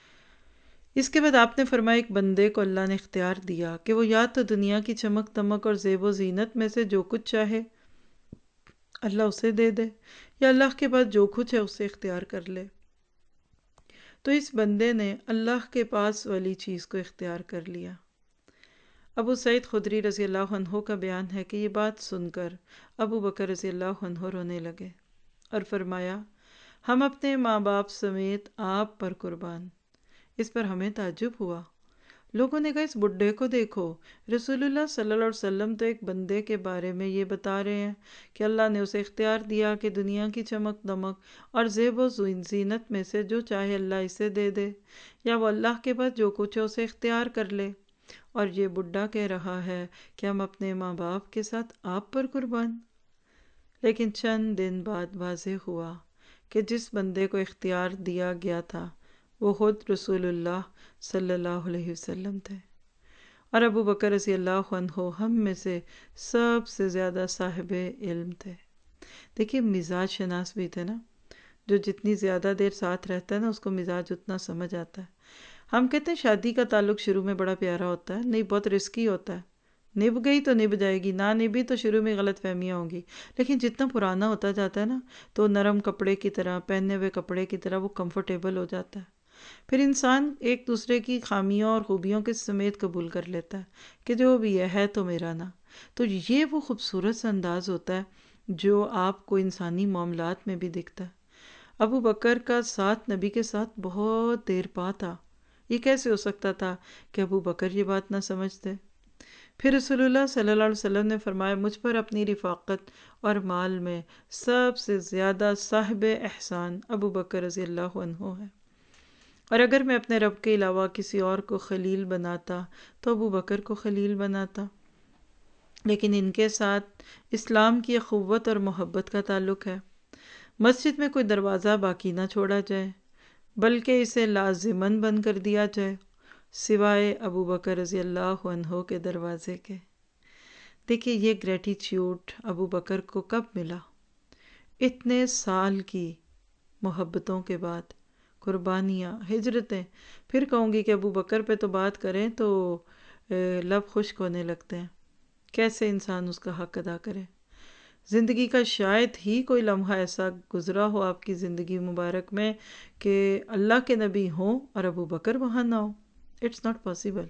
اس کے بعد آپ نے فرمایا ایک بندے کو اللہ نے اختیار دیا کہ وہ یا تو دنیا کی چمک دمک اور زیب و زینت میں سے جو کچھ چاہے اللہ اسے دے دے، یا اللہ کے بعد جو کچھ ہے اسے اختیار کر لے۔ تو اس بندے نے اللہ کے پاس والی چیز کو اختیار کر لیا۔ ابو سعید خدری رضی اللہ عنہ کا بیان ہے کہ یہ بات سن کر ابو بکر رضی اللہ عنہ رونے لگے اور فرمایا ہم اپنے ماں باپ سمیت آپ پر قربان۔ اس پر ہمیں تعجب ہوا۔ لوگوں نے کہا اس بڈھے کو دیکھو، رسول اللہ صلی اللہ علیہ وسلم تو ایک بندے کے بارے میں یہ بتا رہے ہیں کہ اللہ نے اسے اختیار دیا کہ دنیا کی چمک دمک اور زیب و زینت میں سے جو چاہے اللہ اسے دے دے، یا وہ اللہ کے پاس جو کچھ ہے اسے اختیار کر لے، اور یہ بڈھا کہہ رہا ہے کہ ہم اپنے ماں باپ کے ساتھ آپ پر قربان۔ لیکن چند دن بعد واضح ہوا کہ جس بندے کو اختیار دیا گیا تھا وہ خود رسول اللہ صلی اللہ علیہ وسلم تھے، اور ابو بکر رضی اللہ عنہ ہم میں سے سب سے زیادہ صاحب علم تھے۔ دیکھیے مزاج شناس بھی تھے نا، جو جتنی زیادہ دیر ساتھ رہتا ہے نا اس کو مزاج اتنا سمجھ آتا ہے۔ ہم کہتے ہیں شادی کا تعلق شروع میں بڑا پیارا ہوتا ہے، نہیں بہت رسکی ہوتا ہے، نبھ گئی تو نبھ جائے گی، نہ نبھی تو شروع میں غلط فہمیاں ہوں گی، لیکن جتنا پرانا ہوتا جاتا ہے نا تو نرم کپڑے کی طرح، پہنے ہوئے کپڑے کی طرح وہ کمفرٹیبل ہو جاتا ہے۔ پھر انسان ایک دوسرے کی خامیوں اور خوبیوں کے سمیت قبول کر لیتا ہے کہ جو بھی ہے ہے تو میرا نا۔ تو یہ وہ خوبصورت سا انداز ہوتا ہے جو آپ کو انسانی معاملات میں بھی دکھتا ہے۔ ابو بکر کا ساتھ نبی کے ساتھ بہت دیر پا تھا، یہ کیسے ہو سکتا تھا کہ ابو بکر یہ بات نہ سمجھتے؟ پھر رسول اللہ صلی اللہ علیہ وسلم نے فرمایا مجھ پر اپنی رفاقت اور مال میں سب سے زیادہ صاحب احسان ابو بکر رضی اللہ عنہ ہے، اور اگر میں اپنے رب کے علاوہ کسی اور کو خلیل بناتا تو ابو بکر کو خلیل بناتا۔ لیکن ان کے ساتھ اسلام کی اخوت اور محبت کا تعلق ہے۔ مسجد میں کوئی دروازہ باقی نہ چھوڑا جائے بلکہ اسے لازماً بند کر دیا جائے سوائے ابو بکر رضی اللہ عنہ کے دروازے کے۔ دیکھیے یہ گریٹیچیوڈ ابو بکر کو کب ملا؟ اتنے سال کی محبتوں کے بعد، قربانیاں، ہجرتیں۔ پھر کہوں گی کہ ابو بکر پہ تو بات کریں تو لب خشک ہونے لگتے ہیں، کیسے انسان اس کا حق ادا کرے۔ زندگی کا شاید ہی کوئی لمحہ ایسا گزرا ہو آپ کی زندگی مبارک میں کہ اللہ کے نبی ہوں اور ابو بکر وہاں نہ ہو، اٹس ناٹ پاسبل۔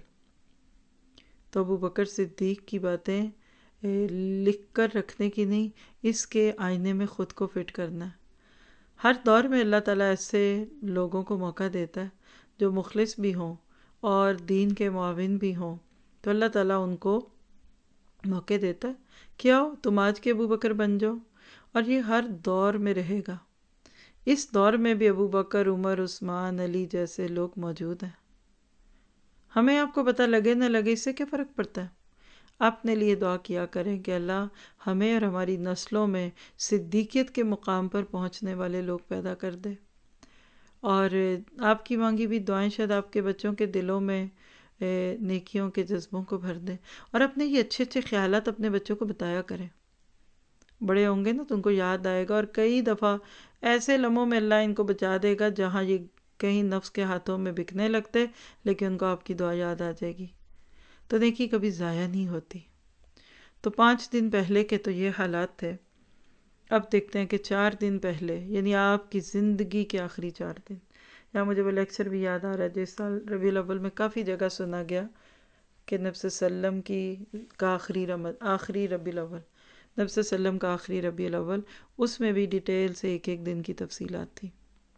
تو ابو بکر صدیق کی باتیں لکھ کر رکھنے کی نہیں، اس کے آئینے میں خود کو فٹ کرنا ہے۔ ہر دور میں اللہ تعالیٰ ایسے لوگوں کو موقع دیتا ہے جو مخلص بھی ہوں اور دین کے معاون بھی ہوں، تو اللہ تعالیٰ ان کو موقع دیتا ہے کہ آؤ تم آج کے ابو بکر بن جاؤ، اور یہ ہر دور میں رہے گا۔ اس دور میں بھی ابو بکر، عمر، عثمان، علی جیسے لوگ موجود ہیں۔ ہمیں آپ کو پتہ لگے نہ لگے اس سے کیا فرق پڑتا ہے؟ اپنے لیے دعا کیا کریں کہ اللہ ہمیں اور ہماری نسلوں میں صدیقیت کے مقام پر پہنچنے والے لوگ پیدا کر دے، اور آپ کی مانگی بھی دعائیں شاید آپ کے بچوں کے دلوں میں نیکیوں کے جذبوں کو بھر دیں، اور اپنے یہ اچھے اچھے خیالات اپنے بچوں کو بتایا کریں۔ بڑے ہوں گے نا تو ان کو یاد آئے گا، اور کئی دفعہ ایسے لمحوں میں اللہ ان کو بچا دے گا جہاں یہ کہیں نفس کے ہاتھوں میں بکنے لگتے، لیکن ان کو آپ کی دعا یاد آ جائے گی۔ تو دیکھیے کبھی ضائع نہیں ہوتی۔ تو پانچ دن پہلے کے تو یہ حالات تھے، اب دیکھتے ہیں کہ چار دن پہلے، یعنی آپ کی زندگی کے آخری چار دن۔ یا مجھے وہ لیکچر بھی یاد آ رہا ہے جس سال ربیع الاول میں کافی جگہ سنا گیا کہ نبی صلی اللہ علیہ وسلم کی کا آخری رمض آخری ربیع الاول، نبی صلی اللہ علیہ وسلم کا آخری ربیع الاول، اس میں بھی ڈیٹیل سے ایک ایک دن کی تفصیلات تھی۔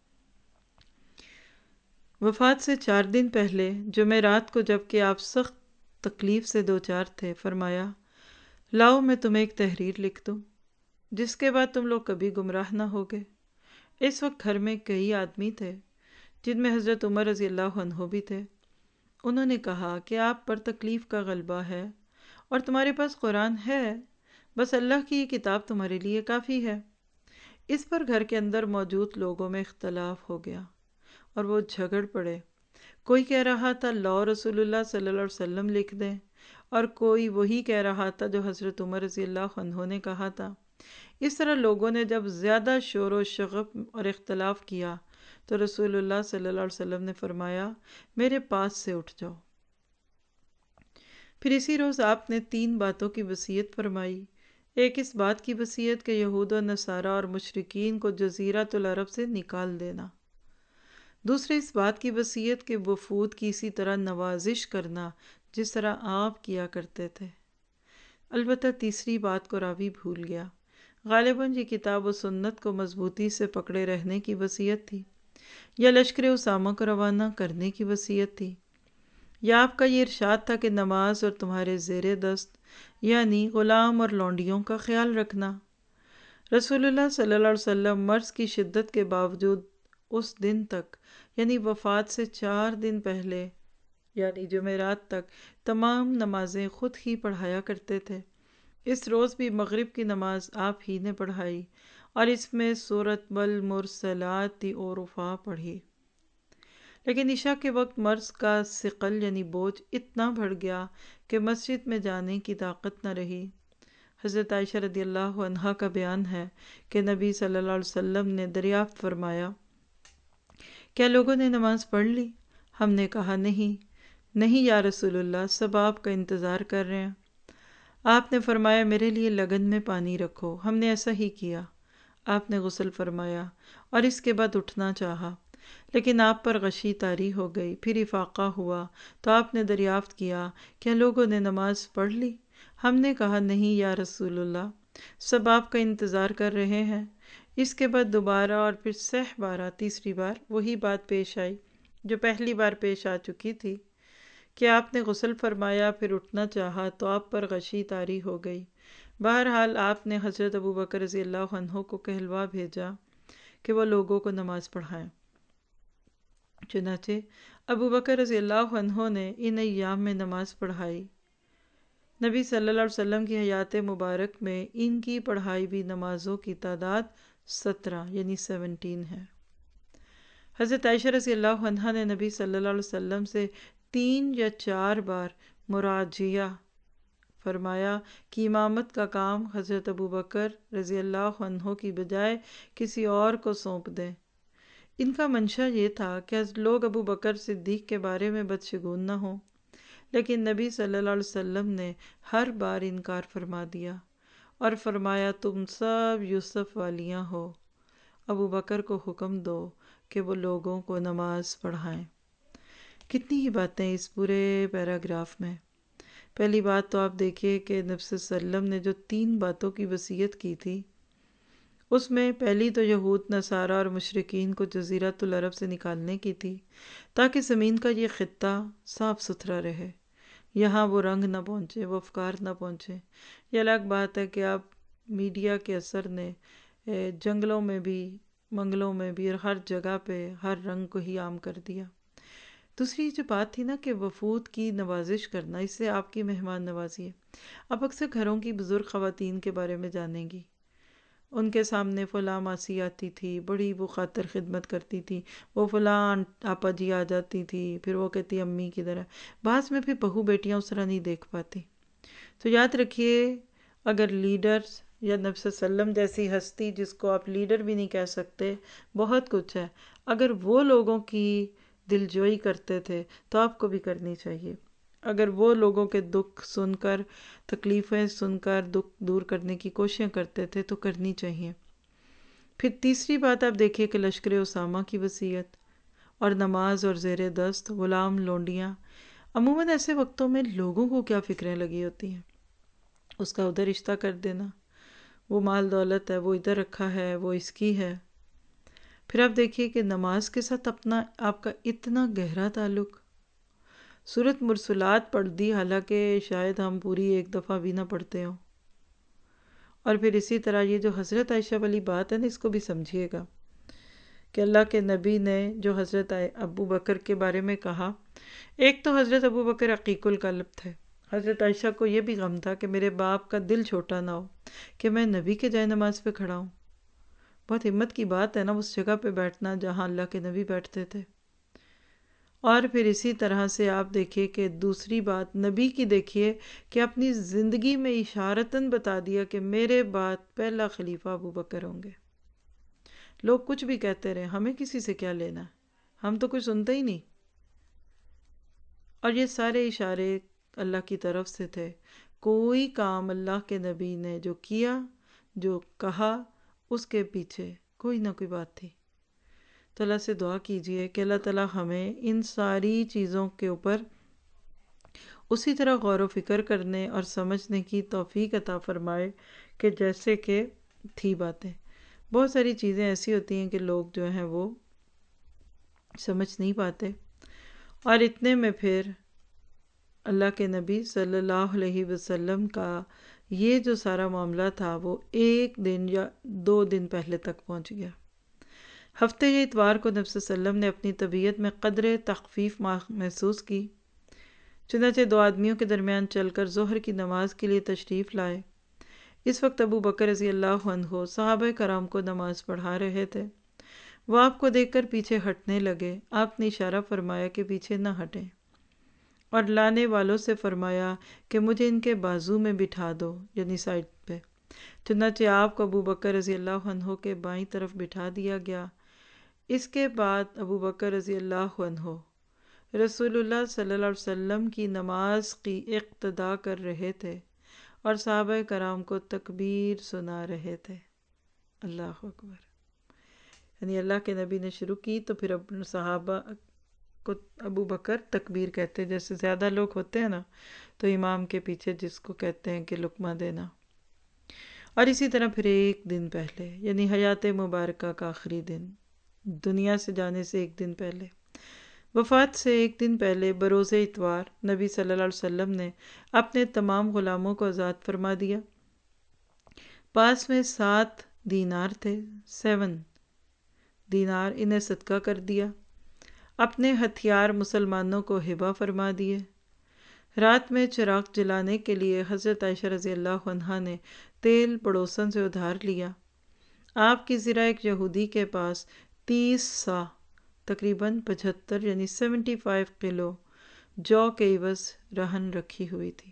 وفات سے چار دن پہلے جمعرات کو جب کہ آپ سخت تکلیف سے دو چار تھے، فرمایا لاؤ میں تمہیں ایک تحریر لکھ دوں جس کے بعد تم لوگ کبھی گمراہ نہ ہوگے۔ اس وقت گھر میں کئی آدمی تھے جن میں حضرت عمر رضی اللہ عنہ بھی تھے۔ انہوں نے کہا کہ آپ پر تکلیف کا غلبہ ہے اور تمہارے پاس قرآن ہے، بس اللہ کی یہ کتاب تمہارے لیے کافی ہے۔ اس پر گھر کے اندر موجود لوگوں میں اختلاف ہو گیا، اور وہ جھگڑ پڑے۔ کوئی کہہ رہا تھا لاؤ رسول اللہ صلی اللہ علیہ وسلم لکھ دیں، اور کوئی وہی کہہ رہا تھا جو حضرت عمر رضی اللہ عنہ نے کہا تھا۔ اس طرح لوگوں نے جب زیادہ شور و شغب اور اختلاف کیا تو رسول اللہ صلی اللہ علیہ وسلم نے فرمایا میرے پاس سے اٹھ جاؤ۔ پھر اسی روز آپ نے تین باتوں کی وصیت فرمائی۔ ایک اس بات کی وصیت کہ یہود و نصارہ اور مشرکین کو جزیرۃ العرب سے نکال دینا۔ دوسرے اس بات کی وصیت کہ وفود کی اسی طرح نوازش کرنا جس طرح آپ کیا کرتے تھے۔ البتہ تیسری بات کو راوی بھول گیا۔ غالباً یہ کتاب و سنت کو مضبوطی سے پکڑے رہنے کی وصیت تھی، یا لشکر اسامہ کو روانہ کرنے کی وصیت تھی، یا آپ کا یہ ارشاد تھا کہ نماز اور تمہارے زیر دست یعنی غلام اور لونڈیوں کا خیال رکھنا۔ رسول اللہ صلی اللہ علیہ وسلم مرض کی شدت کے باوجود اس دن تک یعنی وفات سے چار دن پہلے یعنی جمعرات تک تمام نمازیں خود ہی پڑھایا کرتے تھے۔ اس روز بھی مغرب کی نماز آپ ہی نے پڑھائی اور اس میں سورۃ والمرسلات عرفا پڑھی۔ لیکن عشاء کے وقت مرض کا ثقل یعنی بوجھ اتنا بڑھ گیا کہ مسجد میں جانے کی طاقت نہ رہی۔ حضرت عائشہ رضی اللہ عنہا کا بیان ہے کہ نبی صلی اللہ علیہ وسلم نے دریافت فرمایا کیا لوگوں نے نماز پڑھ لی؟ ہم نے کہا نہیں نہیں یا رسول اللہ، سب آپ کا انتظار کر رہے ہیں۔ آپ نے فرمایا میرے لیے لگن میں پانی رکھو۔ ہم نے ایسا ہی کیا۔ آپ نے غسل فرمایا اور اس کے بعد اٹھنا چاہا، لیکن آپ پر غشی طاری ہو گئی۔ پھر افاقہ ہوا تو آپ نے دریافت کیا کیا لوگوں نے نماز پڑھ لی؟ ہم نے کہا نہیں یا رسول اللہ، سب آپ کا انتظار کر رہے ہیں۔ اس کے بعد دوبارہ اور پھر سہ بارہ تیسری بار وہی بات پیش آئی جو پہلی بار پیش آ چکی تھی کہ آپ نے غسل فرمایا، پھر اٹھنا چاہا تو آپ پر غشی طاری ہو گئی۔ بہرحال آپ نے حضرت ابو بکر رضی اللہ عنہ کو کہلوا بھیجا کہ وہ لوگوں کو نماز پڑھائیں۔ چنانچہ ابو بکر رضی اللہ عنہ نے ان ایام میں نماز پڑھائی۔ نبی صلی اللہ علیہ وسلم کی حیات مبارک میں ان کی پڑھائی بھی نمازوں کی تعداد سترہ یعنی سیونٹین ہے۔ حضرت عائشہ رضی اللہ عنہا نے نبی صلی اللہ علیہ وسلم سے تین یا چار بار مراجعہ فرمایا کہ امامت کا کام حضرت ابو بکر رضی اللہ عنہ کی بجائے کسی اور کو سونپ دیں۔ ان کا منشا یہ تھا کہ لوگ ابو بکر صدیق کے بارے میں بدشگون نہ ہوں، لیکن نبی صلی اللہ علیہ وسلم نے ہر بار انکار فرما دیا اور فرمایا تم سب یوسف والیاں ہو، ابو بکر کو حکم دو کہ وہ لوگوں کو نماز پڑھائیں۔ کتنی ہی باتیں اس پورے پیراگراف میں۔ پہلی بات تو آپ دیکھیے کہ نبی صلی اللہ علیہ وسلم نے جو تین باتوں کی وصیت کی تھی اس میں پہلی تو یہود نصارہ اور مشرکین کو جزیرۃ العرب سے نکالنے کی تھی تاکہ زمین کا یہ خطہ صاف ستھرا رہے، یہاں وہ رنگ نہ پہنچے، وہ افکار نہ پہنچے۔ یہ الگ بات ہے کہ اب میڈیا کے اثر نے جنگلوں میں بھی منگلوں میں بھی اور ہر جگہ پہ ہر رنگ کو ہی عام کر دیا۔ دوسری جو بات تھی نا کہ وفود کی نوازش کرنا، اس سے آپ کی مہمان نوازی ہے۔ آپ اکثر گھروں کی بزرگ خواتین کے بارے میں جانیں گی، ان کے سامنے فلاں ماسی آتی تھی، بڑی وہ خاطر خدمت کرتی تھی، وہ فلاں آپا جی آ جاتی تھی، پھر وہ کہتی امی کی طرح۔ بعض میں پھر بہو بیٹیاں اس طرح نہیں دیکھ پاتی۔ تو یاد رکھیے اگر لیڈرز یا نبی صلی اللہ علیہ وسلم جیسی ہستی جس کو آپ لیڈر بھی نہیں کہہ سکتے، بہت کچھ ہے، اگر وہ لوگوں کی دلجوئی کرتے تھے تو آپ کو بھی کرنی چاہیے۔ اگر وہ لوگوں کے دکھ سن کر، تکلیفیں سن کر دکھ دور کرنے کی کوششیں کرتے تھے تو کرنی چاہیے۔ پھر تیسری بات آپ دیکھیے کہ لشکر اسامہ کی وصیت اور نماز اور زیر دست غلام لونڈیاں۔ عموماً ایسے وقتوں میں لوگوں کو کیا فکریں لگی ہوتی ہیں، اس کا ادھر رشتہ کر دینا، وہ مال دولت ہے وہ ادھر رکھا ہے وہ اس کی ہے۔ پھر آپ دیکھیے کہ نماز کے ساتھ اپنا آپ کا اتنا گہرا تعلق۔ سورۃ مرسلات پڑھ دی، حالانکہ شاید ہم پوری ایک دفعہ بھی نہ پڑھتے ہوں۔ اور پھر اسی طرح یہ جو حضرت عائشہ والی بات ہے نا، اس کو بھی سمجھیے گا کہ اللہ کے نبی نے جو حضرت ابو بکر کے بارے میں کہا، ایک تو حضرت ابو بکر عقیق القلب تھے۔ حضرت عائشہ کو یہ بھی غم تھا کہ میرے باپ کا دل چھوٹا نہ ہو کہ میں نبی کے جائے نماز پہ کھڑا ہوں۔ بہت ہمت کی بات ہے نا اس جگہ پہ بیٹھنا جہاں اللہ کے نبی بیٹھتے تھے۔ اور پھر اسی طرح سے آپ دیکھیے کہ دوسری بات نبی کی دیکھیے کہ اپنی زندگی میں اشارتاً بتا دیا کہ میرے بعد پہلا خلیفہ ابو بکر ہوں گے۔ لوگ کچھ بھی کہتے رہے، ہمیں کسی سے کیا لینا، ہم تو کچھ سنتے ہی نہیں۔ اور یہ سارے اشارے اللہ کی طرف سے تھے۔ کوئی کام اللہ کے نبی نے جو کیا، جو کہا، اس کے پیچھے کوئی نہ کوئی بات تھی۔ تو اللہ سے دعا کیجئے کہ اللہ تعالیٰ ہمیں ان ساری چیزوں کے اوپر اسی طرح غور و فکر کرنے اور سمجھنے کی توفیق عطا فرمائے کہ جیسے کہ تھی باتیں۔ بہت ساری چیزیں ایسی ہوتی ہیں کہ لوگ جو ہیں وہ سمجھ نہیں پاتے، اور اتنے میں پھر اللہ کے نبی صلی اللہ علیہ وسلم کا یہ جو سارا معاملہ تھا وہ ایک دن یا دو دن پہلے تک پہنچ گیا۔ ہفتے یا اتوار کو نبی صلی اللہ علیہ وسلم نے اپنی طبیعت میں قدر تخفیف محسوس کی، چنانچہ دو آدمیوں کے درمیان چل کر ظہر کی نماز کے لیے تشریف لائے۔ اس وقت ابو بکر رضی اللہ عنہ صحابہ کرام کو نماز پڑھا رہے تھے۔ وہ آپ کو دیکھ کر پیچھے ہٹنے لگے۔ آپ نے اشارہ فرمایا کہ پیچھے نہ ہٹیں، اور لانے والوں سے فرمایا کہ مجھے ان کے بازو میں بٹھا دو، یعنی سائڈ پہ۔ چنانچہ آپ کو ابو بکر رضی اللہ عنہ کے بائیں طرف بٹھا دیا گیا۔ اس کے بعد ابو بکر رضی اللہ عنہ رسول اللہ صلی اللہ علیہ وسلم کی نماز کی اقتدا کر رہے تھے اور صحابہ کرام کو تکبیر سنا رہے تھے۔ اللہ اکبر! یعنی اللہ کے نبی نے شروع کی تو پھر اب صحابہ کو ابو بکر تکبیر کہتے، جیسے زیادہ لوگ ہوتے ہیں نا تو امام کے پیچھے جس کو کہتے ہیں کہ لقمہ دینا۔ اور اسی طرح پھر ایک دن پہلے، یعنی حیات مبارکہ کا آخری دن، دنیا سے جانے سے ایک دن پہلے، وفات سے ایک دن پہلے بروز اتوار نبی صلی اللہ علیہ وسلم نے اپنے تمام غلاموں کو آزاد فرما دیا۔ پاس میں سات دینار تھے، سیون دینار، انہیں صدقہ کر دیا۔ اپنے ہتھیار مسلمانوں کو ہبہ فرما دیے۔ رات میں چراغ جلانے کے لیے حضرت عائشہ رضی اللہ عنہا نے تیل پڑوسن سے ادھار لیا۔ آپ کی زرہ ایک یہودی کے پاس تیس سا، تقریباً پچہتر یعنی سیونٹی فائیو کلو جو کے عوض رہن رکھی ہوئی تھی۔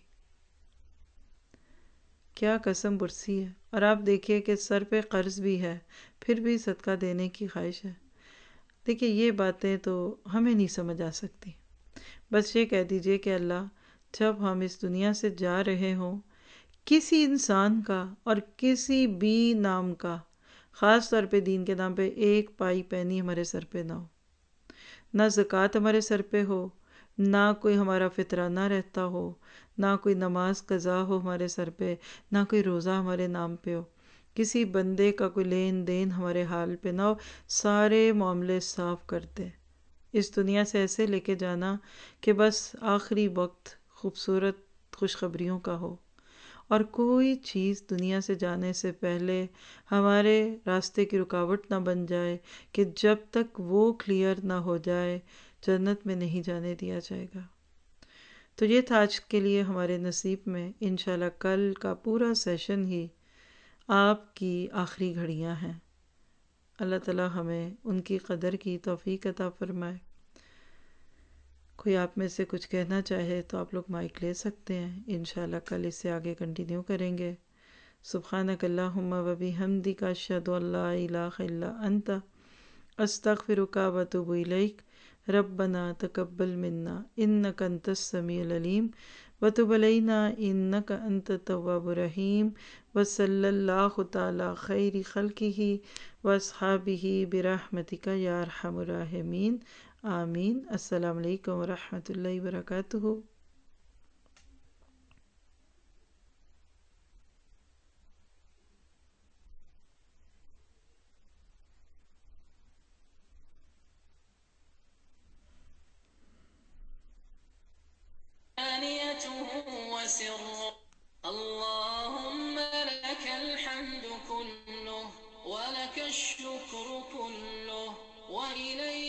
کیا قسم پرسی ہے! اور آپ دیکھیے کہ سر پہ قرض بھی ہے، پھر بھی صدقہ دینے کی خواہش ہے۔ دیکھیے یہ باتیں تو ہمیں نہیں سمجھ آ سکتی۔ بس یہ کہہ دیجئے کہ اللہ جب ہم اس دنیا سے جا رہے ہوں، کسی انسان کا اور کسی بھی نام کا، خاص طور پہ دین کے نام پہ، ایک پائی پینی ہمارے سر پہ نہ ہو، نہ زکوٰۃ ہمارے سر پہ ہو، نہ کوئی ہمارا فطرانہ رہتا ہو، نہ کوئی نماز قضا ہو ہمارے سر پہ، نہ کوئی روزہ ہمارے نام پہ ہو، کسی بندے کا کوئی لین دین ہمارے حال پہ نہ ہو، سارے معاملے صاف کرتے اس دنیا سے ایسے لے کے جانا کہ بس آخری وقت خوبصورت خوشخبریوں کا ہو، اور کوئی چیز دنیا سے جانے سے پہلے ہمارے راستے کی رکاوٹ نہ بن جائے کہ جب تک وہ کلیئر نہ ہو جائے جنت میں نہیں جانے دیا جائے گا۔ تو یہ تھا آج کے لیے ہمارے نصیب میں۔ انشاءاللہ کل کا پورا سیشن ہی آپ کی آخری گھڑیاں ہیں۔ اللہ تعالیٰ ہمیں ان کی قدر کی توفیق عطا فرمائے۔ کوئی آپ میں سے کچھ کہنا چاہے تو آپ لوگ مائک لے سکتے ہیں، انشاءاللہ کل اس سے آگے کنٹینیو کریں گے۔ سبحانک اللہم و بحمدک اشہد ان لا الہ الا انت استغفرک و اتوب الیک۔ ربنا تقبل منا انک انت السمیع العلیم وتب علینا انک انت التواب الرحیم وصلی اللہ تعالی خیر خلقہ واصحابہ برحمتک یا ارحم الراحمین، آمین۔ السلام علیکم ورحمۃ اللہ وبرکاتہ۔ اللهم لك الحمد كله ولك الشكر كله وإليك